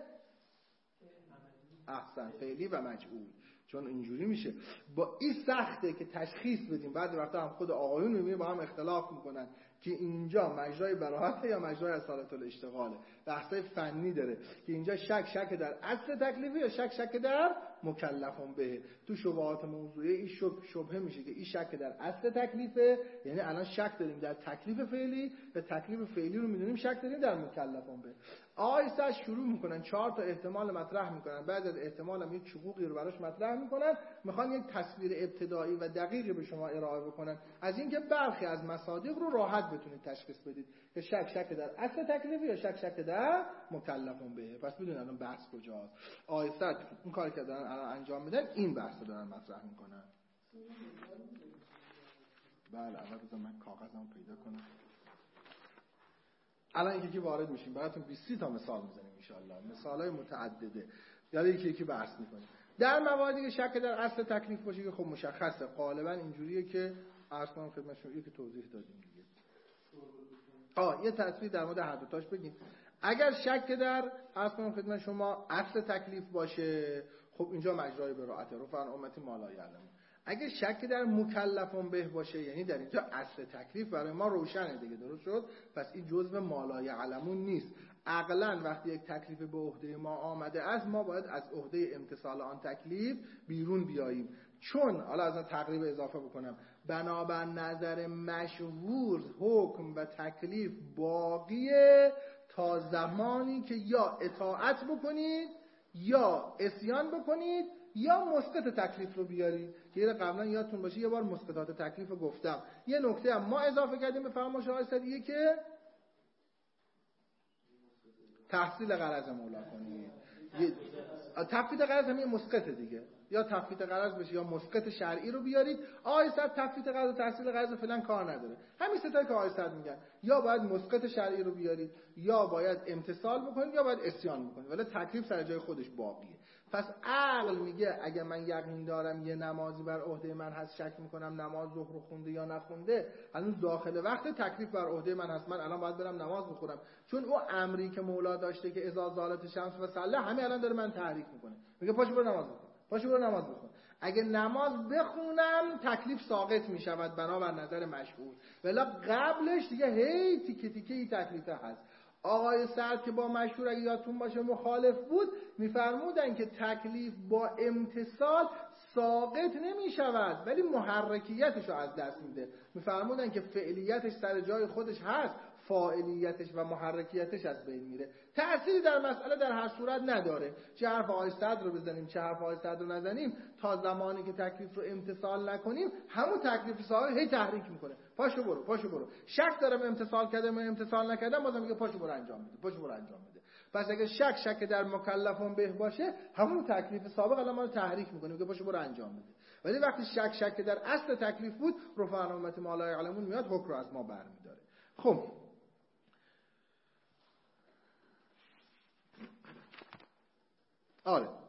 احسن فعلی و مجعول، چون اینجوری میشه. با این سخته که تشخیص بدیم. بعد وقتا هم خود آقایون میبینیم با هم اختلاف میکنن که اینجا مجرای براحت یا مجرای اصالت الاشتغاله. بحثای فنی داره که اینجا شک شک در اصل تکلیفی یا شک شک در مکلفون به. تو شبهات موضوعی این شبهه میشه که این شک در اصل تکلیفه، یعنی الان شک داریم در تکلیف فعلی و تکلیف فعلی رو میدونیم شک داریم در مکلفون به. آیسته شروع میکنن چهار تا احتمال مطرح میکنن، بعد از احتمال هم یک چقوقی رو براش مطرح میکنن، میخوان یک تصویر ابتدایی و دقیقی به شما ارائه بکنن از اینکه برخی از مصادیق رو راحت بتونید تشخیص بدید که شک شک در اصل تکلیفی یا شک شک در مکلفون به. پس بدونید الان بحث کجاست. آیسته اون کاری که دارن الان انجام میدن این بحث رو دارن مطرح میکنن. بله اول بذار من کاغذمو پیدا کنم. الان یکی که وارد میشیم براتون بیست تا مثال میزنیم ان شاء الله، مثالای متعدده، یعنی یکی یکی بحث میکنیم. در مواردی که شک در اصل تکلیف باشه که خب مشخصه غالبا اینجوریه که عرض کنم خدمتتون یکی توضیح دادیم دیگه. آه یه تصویر در مورد هر دو تاش بگیم. اگر شک در عرض کنم خدمت شما اصل تکلیف باشه خب اینجا مجرای براءته رفعا امتی ما لا یعلمون. اگه شک در مکلفون به باشه یعنی در اینجا اصل تکلیف برای ما روشنه دیگه، درست شد؟ پس این جزء ما لا یعلمون نیست. عقلاً وقتی یک تکلیف به عهده ما آمده است ما باید از عهده امتثال آن تکلیف بیرون بیاییم، چون حالا از تقریب اضافه بکنم بنابر نظر مشهور حکم و تکلیف باقیه تا زمانی که یا اطاعت بکنید یا عصیان بکنید یا مسقط تکلیف رو بیارید که یه قبلا یادتون باشه یه بار مسقطات تکلیف رو گفتم. یه نکته هم ما اضافه کردیم به فرمایش آقای صدیقی که تحصیل غرض مولا کنید. تفویض غرض هم یه مسقط دیگه، یا تفویض غرض بشه یا مسقط شرعی رو بیارید. آقای صد تفویض غرض و تحصیل غرض فعلا کار نداره، همین سه تا که آقای صد میگن یا باید مسقط شرعی رو بیارید یا باید امتثال بکنید یا باید عصیان بکنید، ولی تکلیف سر جای خودش باقیه. پس عقل میگه اگه من یقین دارم یه نمازی بر عهده من هست، شک میکنم نماز ظهر رو خونده یا نخونده، هنوز داخل وقت تکلیف بر عهده من هست، من الان باید برم نماز بخونم، چون او امری که مولا داشته که اذا زالت شمس و صلی همین الان داره من تحریک میکنه، میگه پاشو برو نماز بخون، پاشو برو نماز بخون. اگه نماز بخونم تکلیف ساقط میشود بنابر نظر مشهور، ولی قبلش دیگه هی تیکه تیکه ای تکلیف هست. آقای سعد که با مشهور اگه یادتون باشه مخالف بود، میفرمودن که تکلیف با امتثال ساقط نمی شود ولی محرکیتش رو از دست میده. میفرمودن که فعلیتش سر جای خودش هست، فاعلیتش و محرکیتش از بین میره، تأثیری در مسئله در هر صورت نداره. چه حرف آقای صدر رو بزنیم چه حرف آقای صدر رو نزنیم، تا زمانی که تکلیف رو امتثال نکنیم همون تکلیف ساقط هی تحریک میکنه، پاشو برو پاشو برو. شک دارم امتثال کردم و امتثال نکردم، بازم میگه پاشو برو انجام بده، پاشو برو انجام بده. پس اگه شک شک در مکلفون به باشه همون تکلیف سابق الان ما رو تحریک میکنه، میگه پاشو برو انجام بده. ولی وقتی شک شک در اصل تکلیف بود رفعا امتی ما لا یعلمون میاد حکم رو از ما برمیداره. خب آره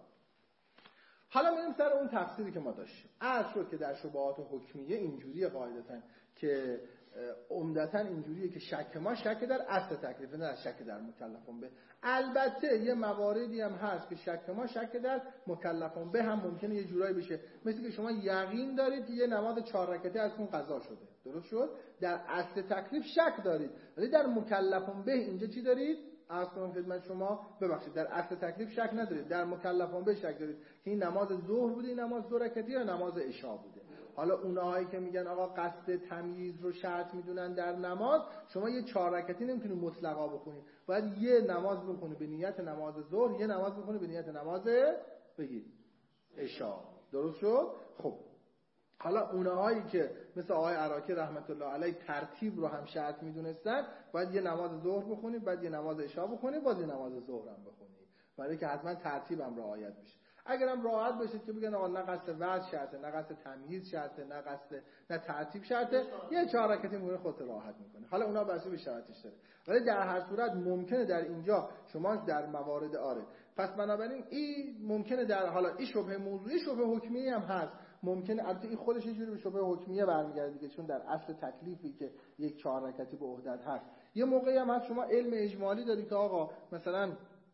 حالا میریم سر اون تفسیری که ما داشتیم. عرض شد که در شبهات حکمیه اینجوریه قاعدتاً که عمدتاً اینجوریه که شک ما شک در اصل تکلیف نه شک در مکلفون به. البته یه مواردی هم هست که شک ما شک در مکلفون به هم ممکنه یه جورایی بشه، مثل که شما یقین دارید که یه نماز چهار رکعته از اون قضا شده، درست شد، در اصل تکلیف شک دارید، ولی در مکلفون به اینجا چی دارید؟ عرض کنم خدمت شما ببخشید در اصل تکلیف شک ندارید، در مکلفون به شک دارید که این نماز ظهر بوده این نماز دو رکعتی یا نماز عشا بوده. حالا اونهایی که میگن آقا قصد تمییز رو شرط میدونن در نماز، شما یه چهار رکعتی نمیتونی مطلقا بخونی، باید یه نماز بخونی به نیت نماز ظهر، یه نماز بخونی به نیت نماز بگید عشا، درست شد؟ خب حالا اونهایی که مثل آقای عراقی رحمت الله علیه ترتیب رو هم شرط میدونستن، باید یه نماز ظهر بخونی بعد یه نماز عشا بخونی باز یه نماز ظهر هم بخونی، برای که حتما ترتیب هم رعایت بشه. اگرم راحت بشه که بگن آقا نه قصد وضع شرطه نه قصد تمییز شرطه نه قصد نه ترتیب شرطه، یه چهار رکعتی میگه خودت راحت میکنه، حالا اونا بحثی به شرطش داره. ولی در هر صورت ممکنه در اینجا شما در موارد آره، پس بنابراین این ممکنه در حالا این شبهه موضوعی شبهه حکمی هم هست، ممکنه البته این خودش یه جوری به شبهه حکمیه برمیگرده دیگه، چون در اصل تکلیفی که یک چهار رکعتی به عهدت هست. یه موقعی هم هست شما علم اجمالی داری که آقا مثلا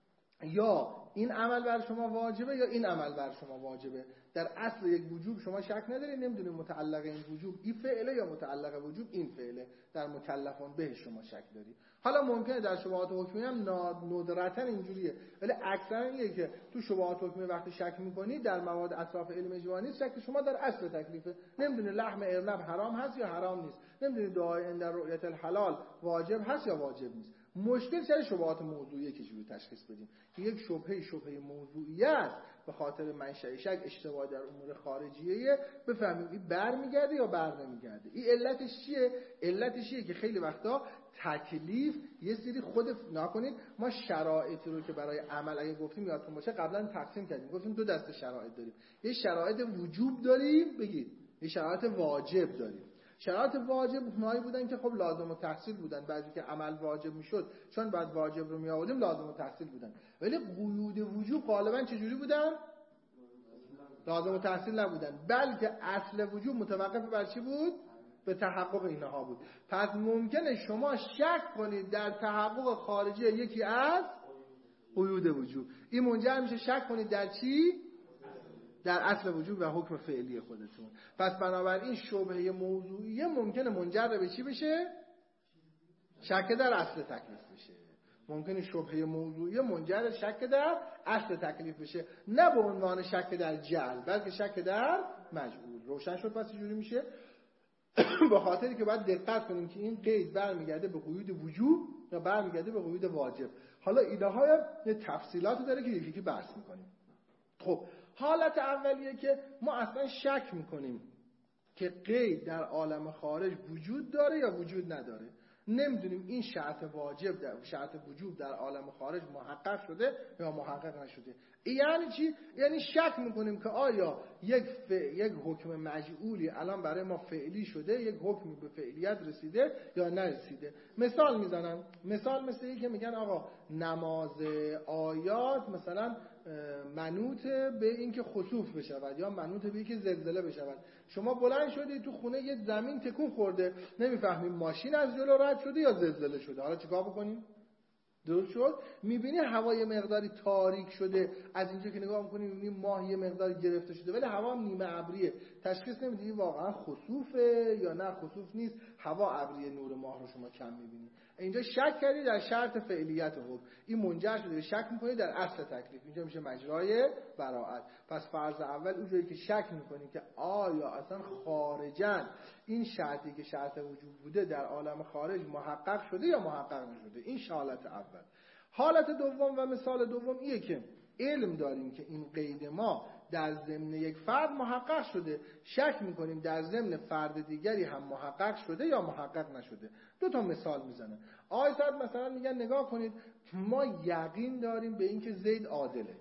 یا این عمل بر شما واجبه یا این عمل بر شما واجبه، در اصل یک وجوب شما شک ندارید، نمیدونید متعلق این وجوب این فعله یا متعلق وجوب این فعله، در مکلفون به شما شک دارید. حالا ممکنه در شبهات حکمیه هم ندرتا اینجوریه، ولی اکثرا اینه که تو شبهات حکمیه وقتی شک میکنید در مواد اطراف علم اجمالی نیست، شک شما در اصل تکلیفه، نمیدونید لحم ارنب حرام هست یا حرام نیست، نمیدونید دعای عند رؤیت الحلال واجب هست یا واجب نیست. مشکل سر شبهات موضوعیه که چجوری تشخیص بدیم که یک شبهه شبهه موضوعیت به خاطر منشأ شک اشتباه در امور خارجیه، بفهمیم این برمیگرده یا بر نمیگرده. این علتش چیه؟ علتش چیه که خیلی وقتا تکلیف یه سری خود نکنید، ما شرایطی رو که برای عمل اگه گفتیم یادتون باشه قبلا تقسیم کردیم، گفتیم دو دسته شرایط داریم، یه شرایط وجوب داریم بگید، یه شرایط واجب داریم. شرایط واجب اونایی بودن که خب لازم و تحصیل بودن، بعضی که عمل واجب میشد چون بعد واجب رو می آوردیم لازم و تحصیل بودن، ولی قیود وجوب غالبا چجوری بودن؟ لازم التحصیل نبودن، بلکه اصل وجود متوقف بر چی بود؟ به تحقق اینها بود. پس ممکنه شما شک کنید در تحقق خارجی یکی از قیود وجود. این منجر میشه شک کنید در چی؟ در اصل وجود و حکم فعلی خودتون. پس بنابراین شبهه موضوعیه ممکنه منجر به چی بشه؟ شک در اصل تکلیف بشه. ممکنه شبهه موضوعیه منجر شک در اصل تکلیف بشه، نه به عنوان شک در جعل، بلکه شک در مجعول. روشن شد پس چجوری میشه؟ به خاطری که باید دقت کنیم که این قید برمیگرده به قیود وجوب یا برمیگرده به قیود واجب. حالا ایده های تفصیلات داره که یکی یکی بحث میکنیم. خب حالت اولیه که ما اصلا شک میکنیم که قید در عالم خارج وجود داره یا وجود نداره. نمیدونیم این شرط واجب در شرط وجوب در عالم خارج محقق شده یا محقق نشده. یعنی چی؟ یعنی شک میکنیم که آیا یک ف... یک حکم مجعولی الان برای ما فعلی شده، یک حکمی به فعلیت رسیده یا نرسیده. مثال میزنم، مثال مثل این که میگن آقا نماز آیات مثلا منوط به اینکه خسوف بشود یا منوط به اینکه زلزله بشود. شما بلند شدید تو خونه یه زمین تکون خورده، نمیفهمیم ماشین از جلو رد شده یا زلزله شده. حالا چیکار بکنیم؟ درست شد؟ میبینی هوای مقداری تاریک شده، از اینجا که نگاه میکنی میبینی ماه یه مقداری گرفته شده ولی هوا هم نیمه ابریه، تشخیص نمیدی واقعا خسوفه یا نه خسوف نیست، هوا ابریه، نور ماه رو شما کم میبینی. اینجا شک کردی در شرط فعلیت حکم، این منجر شده شک میکنی در اصل تکلیف. اینجا میشه مجرای براءت. پس فرض اول اونجایی که شک میکنی که آیا اصلا خارجاً این شرطی که شرط وجود بوده در عالم خارج محقق شده یا محقق نشده. این حالت اول. حالت دوم و مثال دوم اینه که علم داریم که این قید ما در ضمن یک فرد محقق شده، شک میکنیم در ضمن فرد دیگری هم محقق شده یا محقق نشده. دو تا مثال میزنه. آیات مثلا میگن نگاه کنید ما یقین داریم به اینکه زید عادله،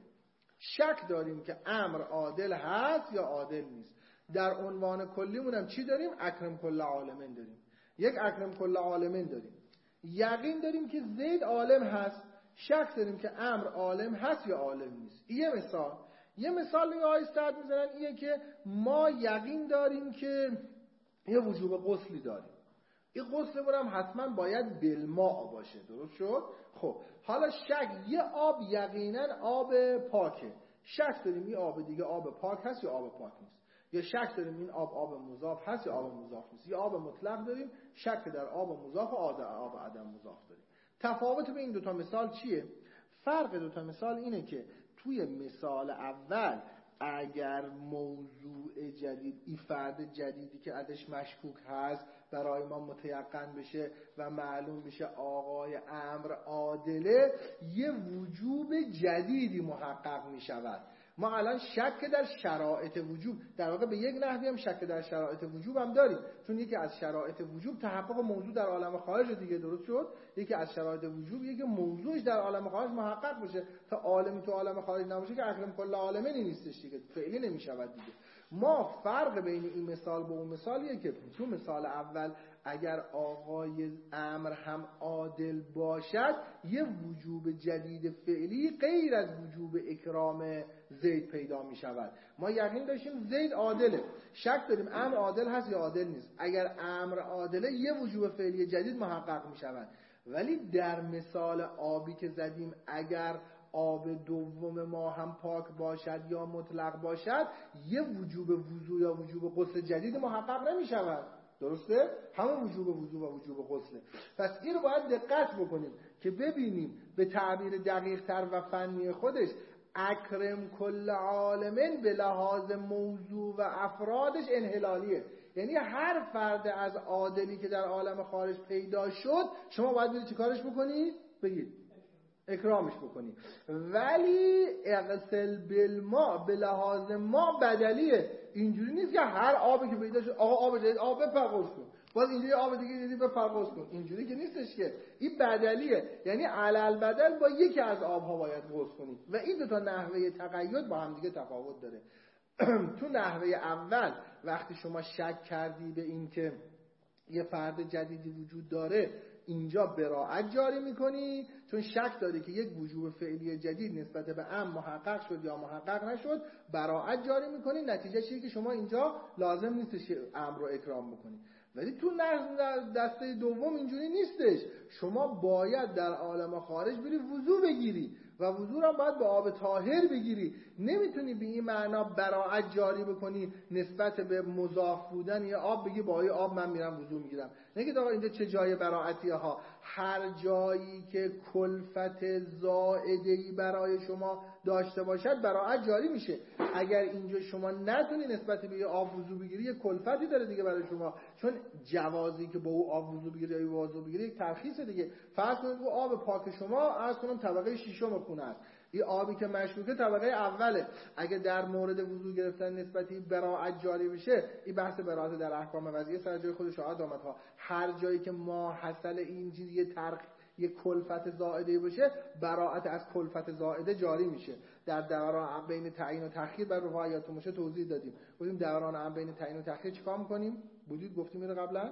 شک داریم که امر عادل هست یا عادل نیست. در عنوان کلیمون هم چی داریم؟ اکرم کل عالمین داریم. یک اکرم کل عالمین داریم. یقین داریم که زید عالم هست، شک داریم که امر عالم هست یا عالم نیست. یه مثال. یه مثال دیگه آیه استاد میزنن اینه که ما یقین داریم که یه وجوب غسلی داریم. این غسل برام حتما باید بالماء باشه. درست شد؟ خب حالا شک، یه آب یقینا آب پاکه، شک داریم این آب دیگه آب پاک هست یا آب پاک نیست. یا شک داریم این آب آب مضاف هست یا آب مضاف نیست. یا آب مطلق داریم، شک در آب مضاف و آب عدم مضاف داریم. تفاوت بین این دو تا مثال چیه؟ فرق دو تا مثال اینه که توی مثال اول اگر موضوع جدید، این فرد جدیدی که ازش مشکوک هست برای ما متیقن بشه و معلوم بشه آقای امر عادله، یه وجوب جدیدی محقق می شود. ما الان شک در شرایط وجوب، در واقع به یک نحوی هم شک در شرایط وجوب هم داریم، چون یکی از شرایط وجوب تحقق موضوع در عالم خارج دیگه. درست شد؟ یکی از شرایط وجوب یکی موضوعش در عالم خارج محقق بشه. تا عالمی تو عالم خارج نباشه که اکرم کل عالمین نیستش دیگه، فعلی نمیشود دیگه. ما فرق بین این مثال با اون مثالیه که تو مثال اول اگر آقای امر هم عادل باشد یه وجوب جدید فعلی غیر از وجوب اکرام زید پیدا می شود. ما یقین داشتیم زید عادله، شک داریم امر عادل هست یا عادل نیست. اگر امر عادله یه وجوب فعلی جدید محقق می شود. ولی در مثال آبی که زدیم اگر آب دوم ما هم پاک باشد یا مطلق باشد یه وجوب وضو یا وجوب غسل جدید محقق نمی شود. درسته؟ همون وجوب وضو و وجوب غسله. پس این رو باید دقت بکنیم که ببینیم به تعبیر دقیق تر و فنی خودش اکرم کل عالمین به لحاظ موضوع و افرادش انحلالیه. یعنی هر فرد از عادلی که در عالم خارج پیدا شد شما باید برید چی کارش بکنید؟ بگید اکرامش بکنی. ولی اغسل بالماء به لحاظ ما بدلیه. اینجوری نیست که هر آبی که پیدا شد آقا آب جدید آب بپرغوز کن، باز اینجوری آب دیگه جدید بپرغوز کن. اینجوری که نیستش که، این بدلیه. یعنی علل بدل با یکی از آبها باید غسل کنی و این دو تا نحوه تقید با هم دیگه تفاوت داره. تو نحوه اول وقتی شما شک کردی به این که یه فرد جدیدی وجود داره، اینجا براءت جاری میکنی چون شک داری که یک وجوب فعلی جدید نسبت به ام محقق شد یا محقق نشد، براءت جاری میکنی. نتیجه چیه که شما اینجا لازم نیستش امر رو اکرام بکنی. ولی تو دسته دوم اینجوری نیستش. شما باید در عالم خارج بری وضو بگیری و وضو را باید با آب طاهر بگیری. نمیتونی به این معنا براءت جاری بکنی نسبت به مضاف بودن یا آب، بگی با آب من میرم وضو میگیرم. نگید آقا اینجا چه جای براءتیه ها. هر جایی که کلفت زائده‌ای برای شما داشته باشد براءت جاری میشه. اگر اینجا شما نتونی نسبت به آب وضو بگیری، یه کلفتی داره دیگه برای شما، چون جوازی که با او آب وضو بگیری یا وضو بگیری یک ترخیصه دیگه. فرض کنید که آب پاک شما از کنم طبقه ششم خونه است، این آبی که مشکوکه طبقه اوله. اگه در مورد وضو گرفتن نسبتی براءت جاری بشه، این بحث براءت در احکام وضعیه سر جای خودش آمد ها. هر جایی که ما حاصل اینجوری یه ترخ یه کلفت زائده باشه، براءت از کلفت زائده جاری میشه. در دوران بین تعیین و تأخیر بر روایاتون باشه توضیح دادیم. گفتیم دوران هم بین تعیین و تأخیر چیکار می‌کنیم؟ بودید گفتیم اینو قبلا.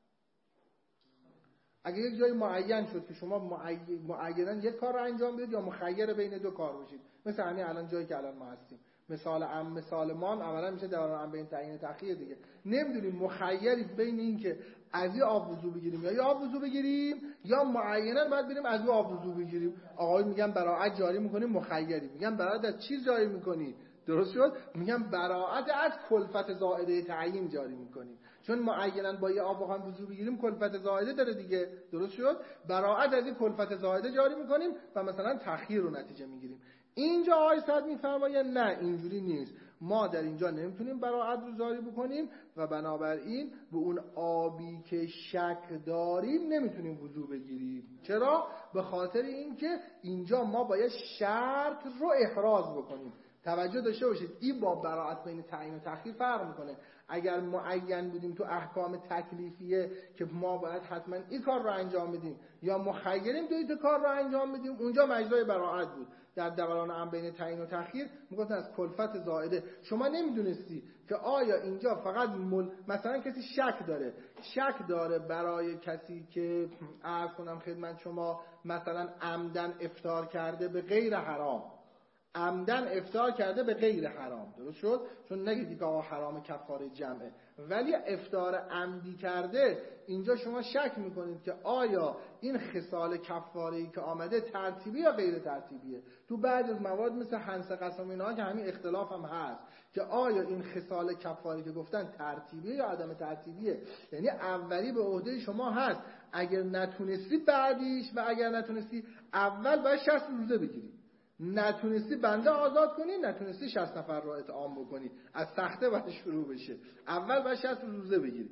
اگه یک جای معین شد که شما معینا یک کار رو انجام بدید یا مخیر بین دو کار باشید، مثل همین الان جایی که الان ما هستیم، مثال ام مثال ما اولا میشه دوران هم بین تعیین و تأخیر دیگه. نمیدونیم مخیری بین این که از این آب وضو بگیریم یا یا آب وضو بگیریم یا معینا باید بریم از این آب وضو بگیریم. آقای میگن براءت جاری میکنیم، مخیری میگن براءت از چی جاری میکنی؟ درست شد؟ میگن براءت از کلفت زائده تعیین جاری میکنیم، چون معینا با یه آب بخوایم وضو بگیریم کلفت زائده داره دیگه. درست شد؟ براءت از این کلفت زائده جاری میکنیم و مثلا تأخیر رو نتیجه میگیریم. اینجا آیه صد میفرماید نه اینجوری نیست، ما در اینجا نمیتونیم براءت رو جاری بکنیم و بنابراین به اون آبی که شک داریم نمیتونیم وضو بگیریم. چرا؟ به خاطر اینکه اینجا ما باید شرط رو احراز بکنیم. توجه داشته باشید این با براءت بین تعیین و تأخیر فرق میکنه. اگر معین بودیم تو احکام تکلیفیه که ما باید حتما این کار رو انجام بدیم یا مخیریم دوی تا کار رو انجام بدیم، اونجا مجرای براءت بود. در دوران هم بین تعیین و تأخیر میگفتن از کلفت زائده. شما نمیدونستی که آیا اینجا فقط مل... مثلا کسی شک داره شک داره برای کسی که عرض کنم خدمت شما مثلا عمدن افطار کرده به غیر حرام، عمدن افطار کرده به غیر حرام. درست شد؟ چون نگیدی که آقا حرام کفاره جمعه، ولی افطار عمدی کرده. اینجا شما شک میکنید که آیا این خصال کفاره‌ای که آمده ترتیبی یا غیر ترتیبیه. تو بعض از مواد مثل حنس قسم اینا که همین اختلاف هم هست که آیا این خصال کفاری که گفتن ترتیبیه یا عدم ترتیبیه. یعنی اولی به عهده شما هست، اگر نتونستی بعدیش، و اگر نتونستی اول باید شصت روزه بگیری، نتونستی بنده آزاد کنی، نتونستی شصت نفر را اطعام بکنی. از سخته باید شروع بشه، اول باید شصت روزه بگیری.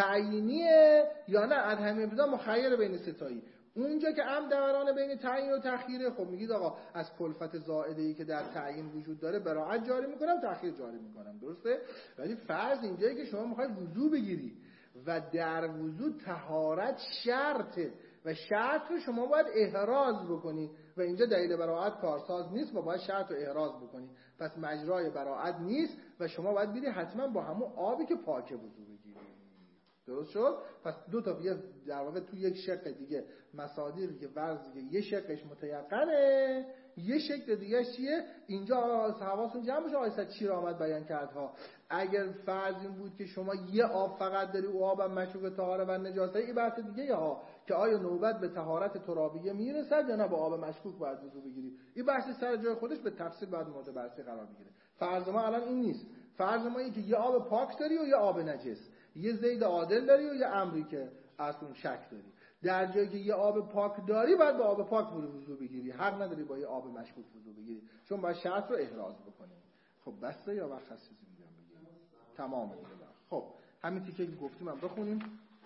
تعیینیه یا نه از همین ابتدا مخیر بین ستایی. اونجا که ام دوران بین تعیین و تأخیره، خب میگید آقا از کلفت زائده‌ای که در تعیین وجود داره براءت جاری میکنم، تأخیر جاری میکنم. درسته؟ ولی فرض اینجایی که شما میخواید وضو بگیری و در وضو طهارت شرطه و شرط رو شما باید احراز بکنی و اینجا دلیل براءت کارساز نیست و باید شرط رو احراز بکنی. پس مجرای براءت نیست و شما باید بری حتما با همون آبی که پاکه وضو بگیری. درست شد؟ پس دو تا بیه در واقع تو یک شق دیگه مصادیقی که ورز دیگه یه شقش متیقنه، یه شکل دیگه چیه؟ اینجا حواستون جمع بشه آیه چی را آمد بیان کرد ها. اگر فرض این بود که شما یه آب فقط داری و آبم مشروب طهاره و نجاسه، این بحث دیگه ها که آیا نوبت به طهارت ترابیه میرسد یا نه با آب مشکوک باید وضو بگیری. این بحث سر جای خودش به تفصیل بعد مورد بررسی قرار میگیره. فرض ما الان این نیست. فرض ما اینه که یه آب پاک داری و یه آب نجس، یه زید عادل داری و یه امری که اصلا شک داری. در جایی که یه آب پاک داری باید با آب پاک وضو بگیری، حق نداری با یه آب مشکوک وضو بگیری، چون باید شرط رو احراز بکنی. خب بسته یا وقت هست چیزی میگم بگیم تمام دیگه. خب همین تیکه که گفتیم هم بخونیم.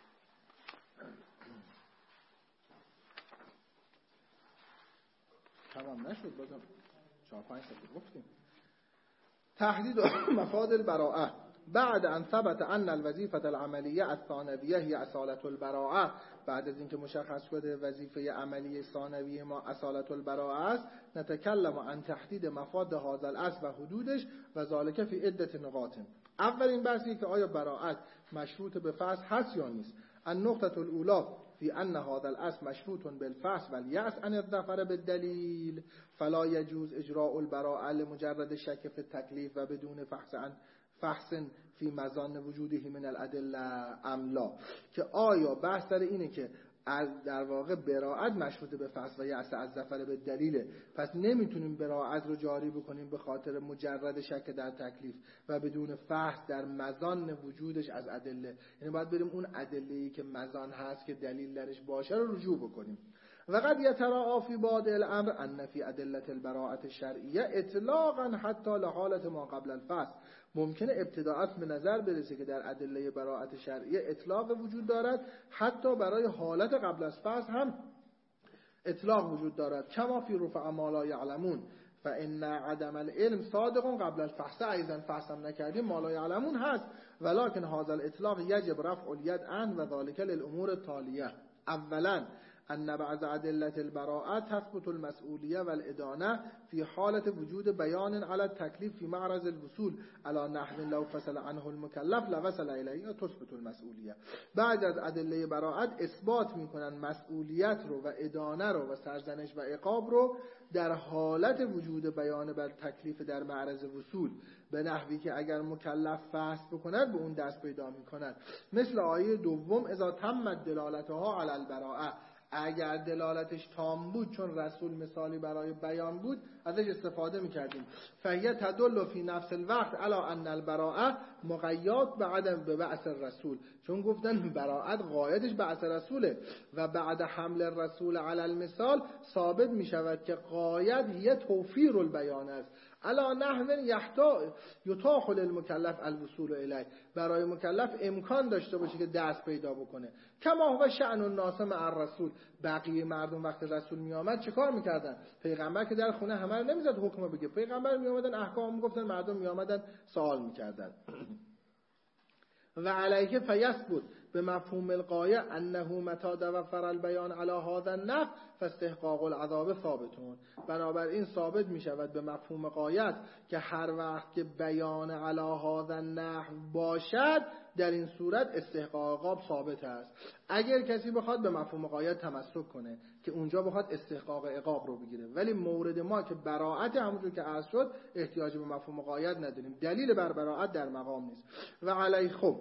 تمام نشد، بازم چهار پنج تا گفتیم. تحدید مفاد البراءه بعد ان ثبت ان الوظیفه العملیه الثانویه هی اصالت البراءه. بعد از اینکه مشخص شده وظیفه عملی ثانویه ما اصالت البراءه است، نتکلم عن تحدید مفاد هذا الاصل و حدودش و ذالک فی عده نقاط. اولین بحثی که آیا براءت مشروط به فسخ هست یا نیست. النقطه الاولى فی ان هذا الاصل مشروط بالفحص والیأس عن الظفر بالدلیل فلا یجوز اجراء البراءة لمجرد شک فی التکلیف و بدون فحص عن فحص فی مظان وجوده من الادله املا. که آیا بحث در اینه که از در واقع براءت مشروط به فحص و یأس از ظفر به دلیله، پس نمیتونیم براءت رو جاری بکنیم به خاطر مجرد شک در تکلیف و بدون فحص در مظان وجودش از ادله. یعنی باید بریم اون ادله‌ای که مظان هست که دلیل درش باشه رو رجوع بکنیم. و قد یتراءا فی بعض الامر ان فی ادله البراءة الشرعیه اطلاقا حتی لحالت ما قبل الفحص. ممکنه ابتداءت به نظر برسه که در ادله براءت شرعیه اطلاق وجود دارد، حتی برای حالت قبل از فحص هم اطلاق وجود دارد. کما فی رفع ما لا یعلمون فان عدم العلم صادق قبل الفحص. ایضا فحص هم نکردیم ما لا یعلمون هست، ولکن هذا الاطلاق یجب رفع الید عنه و ذلك للامور التالیه. اولا ان بعض ادله البراءه تثبت المسئولیه والادانه فی حالت وجود بیان علی التکلیف فی معرض الوصول علی نحو لو فصل عنه المکلف لوصل الیه تثبت المسئولیه. بعد از ادله براءت اثبات میکنن مسئولیت رو و ادانه رو و سرزنش و عقاب رو در حالت وجود بیان بر تکلیف در معرض وصول، به نحوی که اگر مکلف فحص بکند به اون دست پیدا میکند. مثل آیه دوم اذا تمت دلالتها علی البراءه، اگر دلالتش تام بود چون رسول مثالی برای بیان بود ازش استفاده میکردیم. فهیه تدل فی نفس الوقت علی ان البراءه مقید بعدم به بعث الرسول، چون گفتن براءت قایدش بعث رسوله و بعد حمل الرسول علی المثال ثابت میشود که قاید یه توفیر البیان است علی نحو یتاح للمکلف الوصول الیه، برای مکلف امکان داشته باشه که دست پیدا بکنه. کما هو شأن الناس مع الرسول، بقیه مردم وقتی رسول می آمد چه کار میکردن؟ پیغمبر که در خونه همه رو نمیزد حکم بگه، پیغمبر می آمدن احکام میگفتن، مردم می آمدن سوال میکردن. و علیه فیثبت به مفهوم الغایه انه متى توفر البیان علی هذا النحو فاستحقاق العذاب ثابتون. بنابراین ثابت می شود به مفهوم غایت که هر وقت که بیان علی هذا النحو باشد در این صورت استحقاق عقاب ثابت است. اگر کسی بخواد به مفهوم غایت تمسک کنه که اونجا بخواد استحقاق عقاب رو بگیره، ولی مورد ما که براءت همونجور که عرض شد احتیاج به مفهوم غایت نداریم، دلیل بر براءت در مقام نیست. و علی خب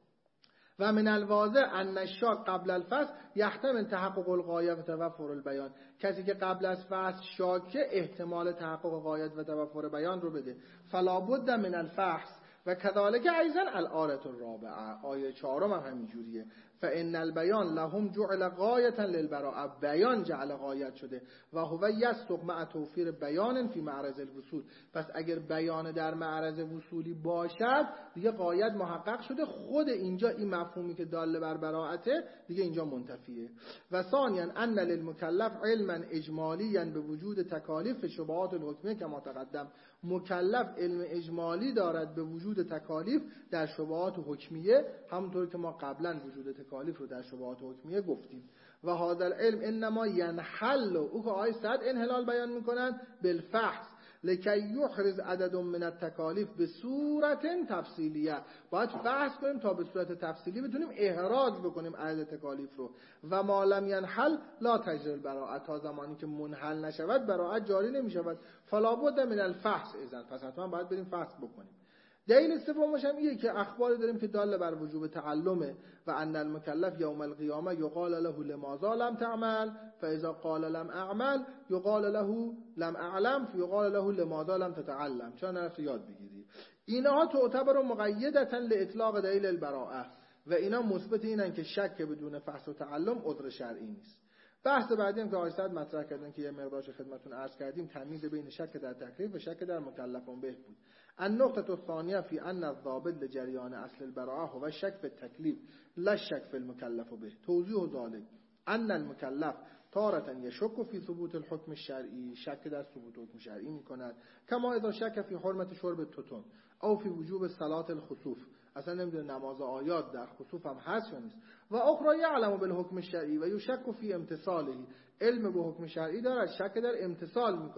و من الواضح ان الشاک قبل الفحص یحتمل تحقق الغایه و توفر البیان. کسی که قبل از فحص شاکه احتمال تحقق غایت و توفر بیان رو بده. فلا بد من الفحص و کذالک ایضا الآیه الرابعه، آیه چهارم هم همین جوریه. فان البیان لهم جعل غایه للبراءه، بیان جعل غایت شده و هو یصدق مع توفیر بیان فی معرض الوصول. پس اگر بیان در معرض وصولی باشد دیگه غایت محقق شده، خود اینجا این مفهومی که دال بر براءته دیگه اینجا منتفیه. و ثانیا ان للمکلف علما اجمالیا به وجود تکالیف شبهات الحکمیه کما تقدم، مکلف علم اجمالی دارد به وجود تکالیف در شبهات حکمیه، همونطور که ما قبلا وجود تکالیف رو در شبهات حکمیه گفتیم. و هذا العلم انما ينحل، او که آیه صد انحلال بیان میکنن بالفحص لکی یحرز عدد من التکالیف به صورت تفصیلیه، باید فحص کنیم تا به صورت تفصیلی بتونیم احراز بکنیم عدد تکالیف رو. و ما لم ینحل لا تجری البراءه، تا زمانی که منحل نشود براءت جاری نمیشود. فلا بد من الفحص اذن، پس حتما باید بریم فحص بکنیم. دلیل سومش هم اینه که اخبار داریم که دال بر وجوب تعلمه و ان المکلف یوم القیامه یقال له لماذا لم تعمل فاذا قال لم اعمل یقال له لم اعلم فیقال له لماذا لم تتعلم، چرا نرفتی یاد بگیری. اینها تعتبر مقیدتا لاطلاق دلیل البراءه و اینا مثبت اینن که شک بدون فحص و تعلم عذر شرعی نیست. بحث بعدی هم که آیه مطرح کردن که یه مقدارش خدمتتون عرض کردیم، تمیز بین شک در تکلیف و شک در مکلفون به بود. النقطه الثانیه فی ان الضابط لجریان اصل البراءه هو شک فی التکلیف لا شک فی المکلف به. توضیح ذلك ان المکلف تارة یشک فی ثبوت الحکم الشرعی، شک در ثبوت حکم شرعی میکند، کما اذا شک فی حرمت شرب التتن او فی وجوب صلاه الخسوف، اصلا نمیدونه نماز آیات در خسوف هم هست یا نیست. و اخرى یعلم بالحکم الشرعی و یشک فی امتثاله، علم به حکم شرعی دارد شک در امتثال میکند،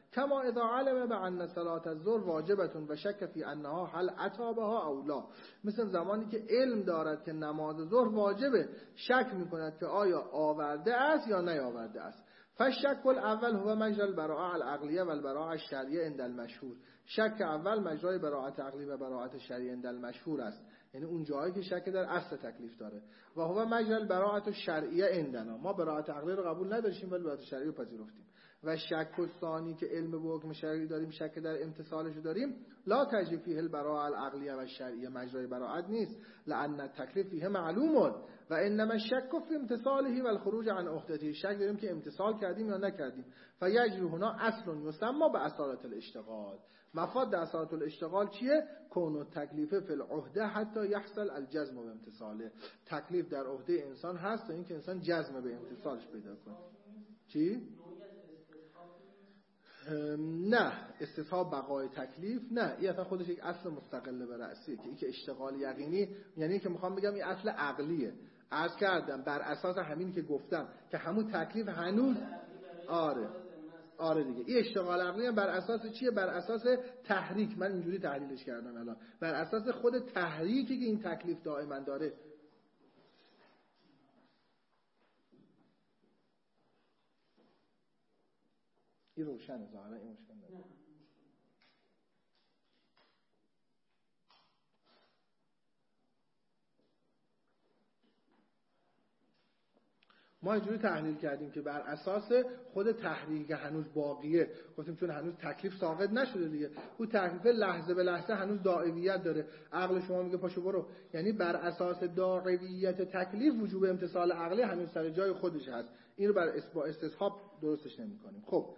کما اذا علم بان صلاه الظهر واجبه و شک فی انها هل اتى بها او لا. مثل زمانی که علم دارد که نماز ظهر واجبه، شک میکند که آیا آورده است یا نیاورده است. فالشک الاول هو مجرى البراءه العقلیه و البراءه الشرعیه عند المشهور. شک اول مجرای براءت عقلی و براءت شرعی عند المشهور است، یعنی اون جایی که شک در اصل تکلیف داره. و هو مجرى البراءه الشرعیه عندنا، ما براءت عقلی رو قبول نداشتیم ولی براءت شرعی رو پذیرفتیم. و شک ثانی که علم به حکم شرعی داریم، شک در امتثالش داریم، لا تجری فیه البراءه العقلیه و الشرعیه، مجرای براءت نیست، لان التکلیف فیه معلوم و انما الشک فی امتثاله و الخروج عن عهدته. شک داریم که امتثال کردیم یا نکردیم. فیجری هنا اصل یسمى باصالة الاشتغال. مفاد اصالة الاشتغال چیه؟ کون التکلیف فی العهده حتی یحصل الجزم به امتثاله. تکلیف در عهده انسان هست تا اینکه انسان جزم به امتثالش پیدا کنه. چی؟ نه، استصحاب بقای تکلیف نه، این اصلا خودش یک اصل مستقل به رأسیه که این که اشتغال یقینی، یعنی که میخوام بگم این اصل عقلیه. عرض کردم بر اساس همین که گفتم که همون تکلیف هنوز آره آره دیگه، این اشتغال عقلی هم بر اساس چیه؟ بر اساس تحریک. من اینجوری تحلیلش کردم الان، بر اساس خود تحریکی که این تکلیف دائما داره. این روشنه ظاهرا، این مشکل نداره. ما اینجوری تحلیل کردیم که بر اساس خود تحریک هنوز باقیه، گفتیم چون هنوز تکلیف ساقط نشده دیگه، اون تکلیف لحظه به لحظه هنوز داعیت داره. عقل شما میگه پاشو برو، یعنی بر اساس داعیت تکلیف وجوب امتثال عقلی هنوز سر جای خودش هست. این رو بر استصحاب درستش نمی‌کنیم. خب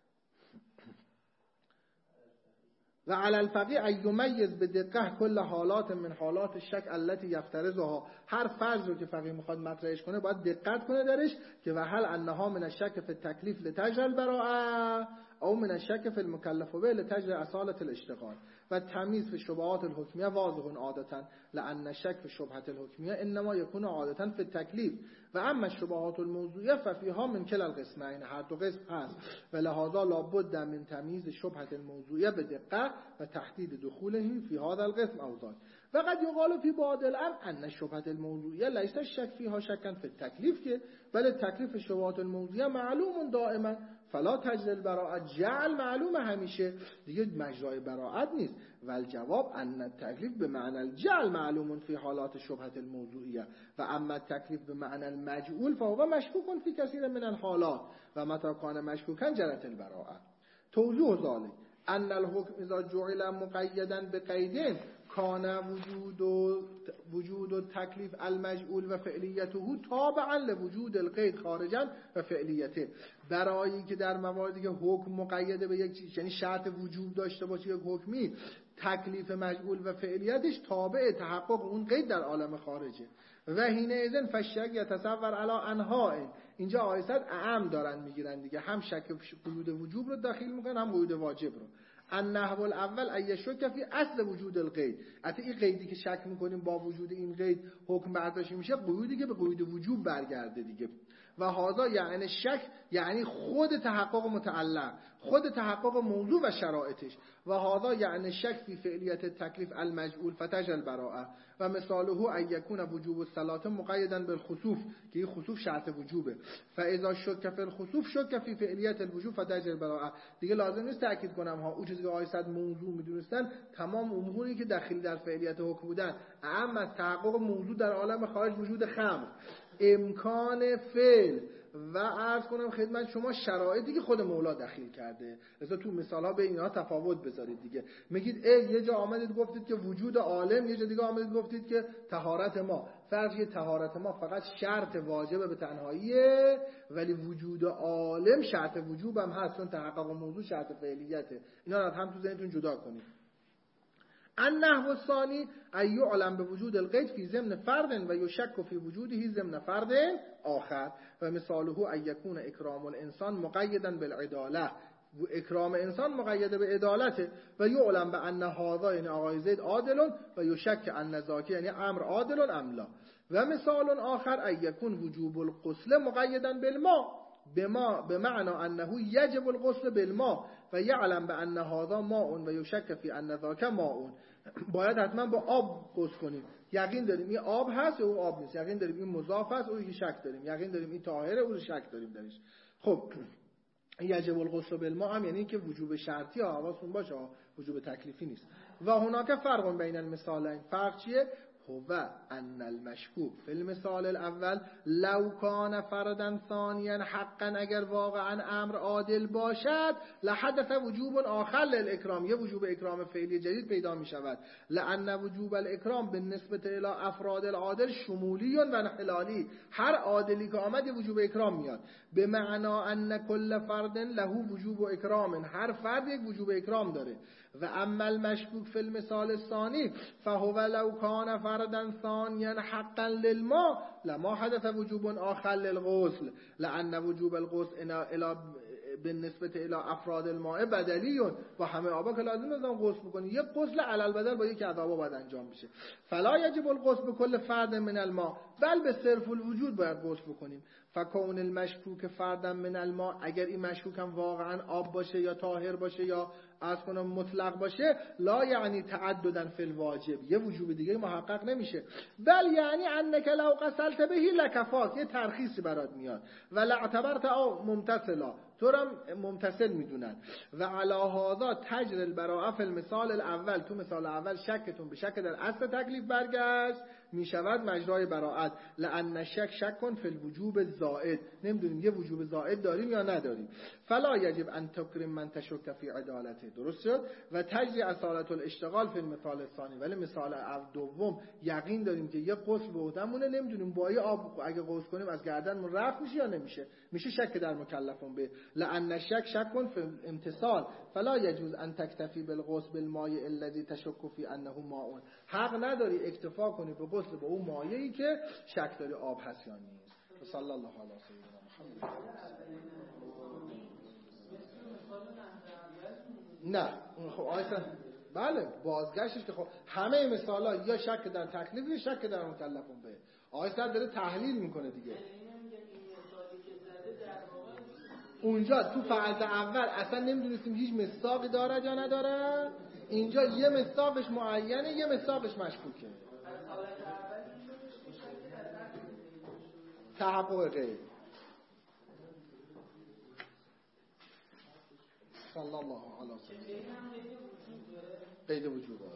و علی الفقیه ان یمیز بدقت کل حالات من حالات الشک التي یفترضها. هر فرض رو که فقیه میخواد مطرحش کنه باید دقت کنه درش که و هل انها من الشک فی التکلیف لتجری البراءه او من الشک فی المکلف به لتجری اصالة الاشتغال. و تمیز فی شبهات الحکمیه واضح عادتا لان الشک فی شبهه الحکمیه انما یکون عادتا فی التکلیف و اما الشبهات الموضوعیه ففیها من کلا القسمین، هر دو قسم هست. و لهذا لابد من تمیز شبهه الموضوعیه بدقت و تحدید دخوله فی هذا القسم او ذاک. و قد یقال فی بعض الامر ان شبهه الموضوعیه لیس الشک فیها شکا فی التکلیف که بل تکلیف شبهات الموضوعیه معلوم دائما فلا تجری البراءه. جعل معلومه همیشه دیگه، مجرای براءت نیست. و الجواب ان التکلیف به معنی الجعل معلوم فی حالات شبهه الموضوعیه و اما التکلیف به معنی المجعول فهو مشکوک فی کثیر من الحالات و متى کان مشکوکا جرت البراءه. توضیح ذلك ان الحكم اذا جعل مقیدا بقیدین کان وجود و وجود و تکلیف المجعول و فعلیته تابعا لوجود القید خارجا و فعلیته. برای که در مواردی که حکم مقید به یک چیز، یعنی شرط وجوب داشته باشه یک حکمی، تکلیف مجعول و فعلیتش تابع تحقق اون قید در عالم خارجه. و حینئذ اذن فشک یتصور علی انها. اینجا آیات اعم دارن میگیرن دیگه، هم شک قیود وجوب رو داخل میکنن هم قیود واجب رو. النحو الاول ای شک فی اصل وجود القید. حتی این قیدی که شک میکنیم با وجود این قید حکم برداشت میشه، قیودی که به قید وجوب برگرده دیگه. و هذا یعنی شک یعنی خود تحقق متعلق، خود تحقق موضوع و شرایطش. و هذا یعنی شک فی فعلیت تکلیف المجعول فتجل براءه. و مثاله ان یکون وجوب الصلاه مقیدا بالخسوف که این خسوف شرط وجوبه. فاذا شک فی الخسوف شک فی فعلیت الوجوب فتجل براءه. دیگه لازم نیست تاکید کنم ها اون چیزی که آیات موضوع میدونستن تمام اموری که داخل در فعلیت حکم بودن، اما از تحقق موضوع در عالم خارج وجود خمر، امکان فعل و عرض کنم خدمت شما شرایطی که خود مولا دخیل کرده. لذا تو مثال ها به اینها تفاوت بذارید دیگه. میگید ای یه جا آمدید گفتید که وجود عالم، یه جا دیگه آمدید گفتید که طهارت ما. فرض طهارت ما فقط شرط واجبه به تنهاییه، ولی وجود عالم شرط وجوب هم هست، چون تحقق موضوع شرط فعلیته. اینا رو هم تو ذهنتون جدا کنید. النحو الثانی ای یعلم بوجود القید فی ضمن فرد و یشک فی وجوده ضمن فرد آخر. و مثاله ان یکون اکرام الانسان مقیدا بالعداله. اکرام انسان مقید به عدالته. و یعلم بان هذا یعنی آقای زید عادل و یشک ان ذاک یعنی امر عادل ام لا. و مثال آخر ان یکون وجوب الغسل مقیدا بالماء بما بمعنى انه یجب الغسل بالماء و یعلم بان هذا ماء و یشک فی ان ذاک ماء. باید حتما با آب غسل کنیم. یقین داریم این آب هست و اون آب نیست. یقین داریم این مضاف هست و این شک داریم. یقین داریم این طاهره و اون شک داریم درش. خب یجب الغسل بالماء هم یعنی که وجوب شرطی ها، حواستون باشه، وجوب تکلیفی نیست. و هناك فرق بین المثالین. فرق چیه؟ هو ان المشکوک فی المثال الاول لو کان فردا ثانیا حقا، اگر واقعا امر عادل باشد، لحدث وجوب آخر للاکرام، یه وجوب اکرام فعلی جدید پیدا می شود. لان وجوب الاکرام بالنسبه الی افراد العادل شمولی و انحلالی، هر عادلی که آمد یه وجوب اکرام میاد. به معنا ان کل فرد له وجوب اکرام، هر فرد یک وجوب اکرام داره. و اما المشکوک فی المثال الثانی فهو لو کان فردا ثانیا حقا للماء لما حدث وجوب آخر للغسل لان وجوب الغسل الى بالنسبه الى افراد الماء بدلی و همه آبا که لازم لازم غسل بکنی، یک غسل علی البدن با یک عذابا باید انجام بشه. فلا یجب الغسل بكل فرد من الماء بل به صرف الوجود باید غسل بکنیم. فکون المشکوک فردا من الماء، اگر این مشکوک هم واقعا آب باشه یا طاهر باشه یا از کنم مطلق باشه، لا یعنی تعددن فی الواجب، یه وجوب دیگه محقق نمیشه. بل یعنی انک لو غسلت بهی لکفاک، یه ترخیصی برات میاد. و لاعتبرت او ممتثلا، تو را ممتثل میدونن. و علی هذا تجر البراءه فی المثال الاول، تو مثال اول شکتون به شک در اصل تکلیف برگشت میشود مجرای براءت. لان شک شک کن فی الوجوب الزائد، نمیدونیم یه وجوب زائد داریم یا نداریم. فلا یجب ان تکرم من تشک فی عدالته، درست شد. و تجری اصالت الاشتغال فی المثال الثانی، ولی مثال دوم یقین داریم که یه غسل به عهده‌مونه، نمیدونیم با یه آب اگه غسل کنیم از گردنمون رفع میشه یا نمیشه، میشه شک در مکلفون به. لان شک شک کن فی امتصال فلا یجوز ان تکتفی بالغسل بالماء الذی تشک فی انه ماء، حق نداری اکتفا کنی به غسل با اون مایعی که شک داری آب هست یا نیست. صلی الله علی سیدنا محمد. نه خب آیسا بله بازگشتش که خب همه مثالا یا شک در تکلیف یا شک در مکلفون به. آیسا داره تحلیل میکنه دیگه. اونجا تو فرض اول اصلا نمیدونستیم هیچ مصداقی داره یا نداره، اینجا یه مصداقش معینه یه مصداقش مشکوکه. تحقق غیر. صلی الله علیه وسلم. قید وجود داره.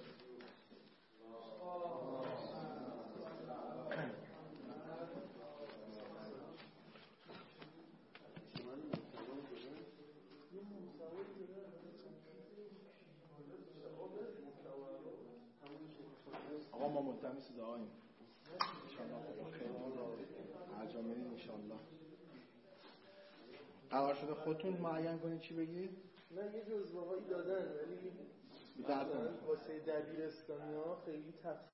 آقا ما ملتمس دعاییم انشاءالله خیلی انجام میدیم انشاءالله. قرار شده خودتون معین کنید چی بگید؟ نه یه جزوه هایی دادن ولی واسه دبیرستانی ها خیلی تفصیل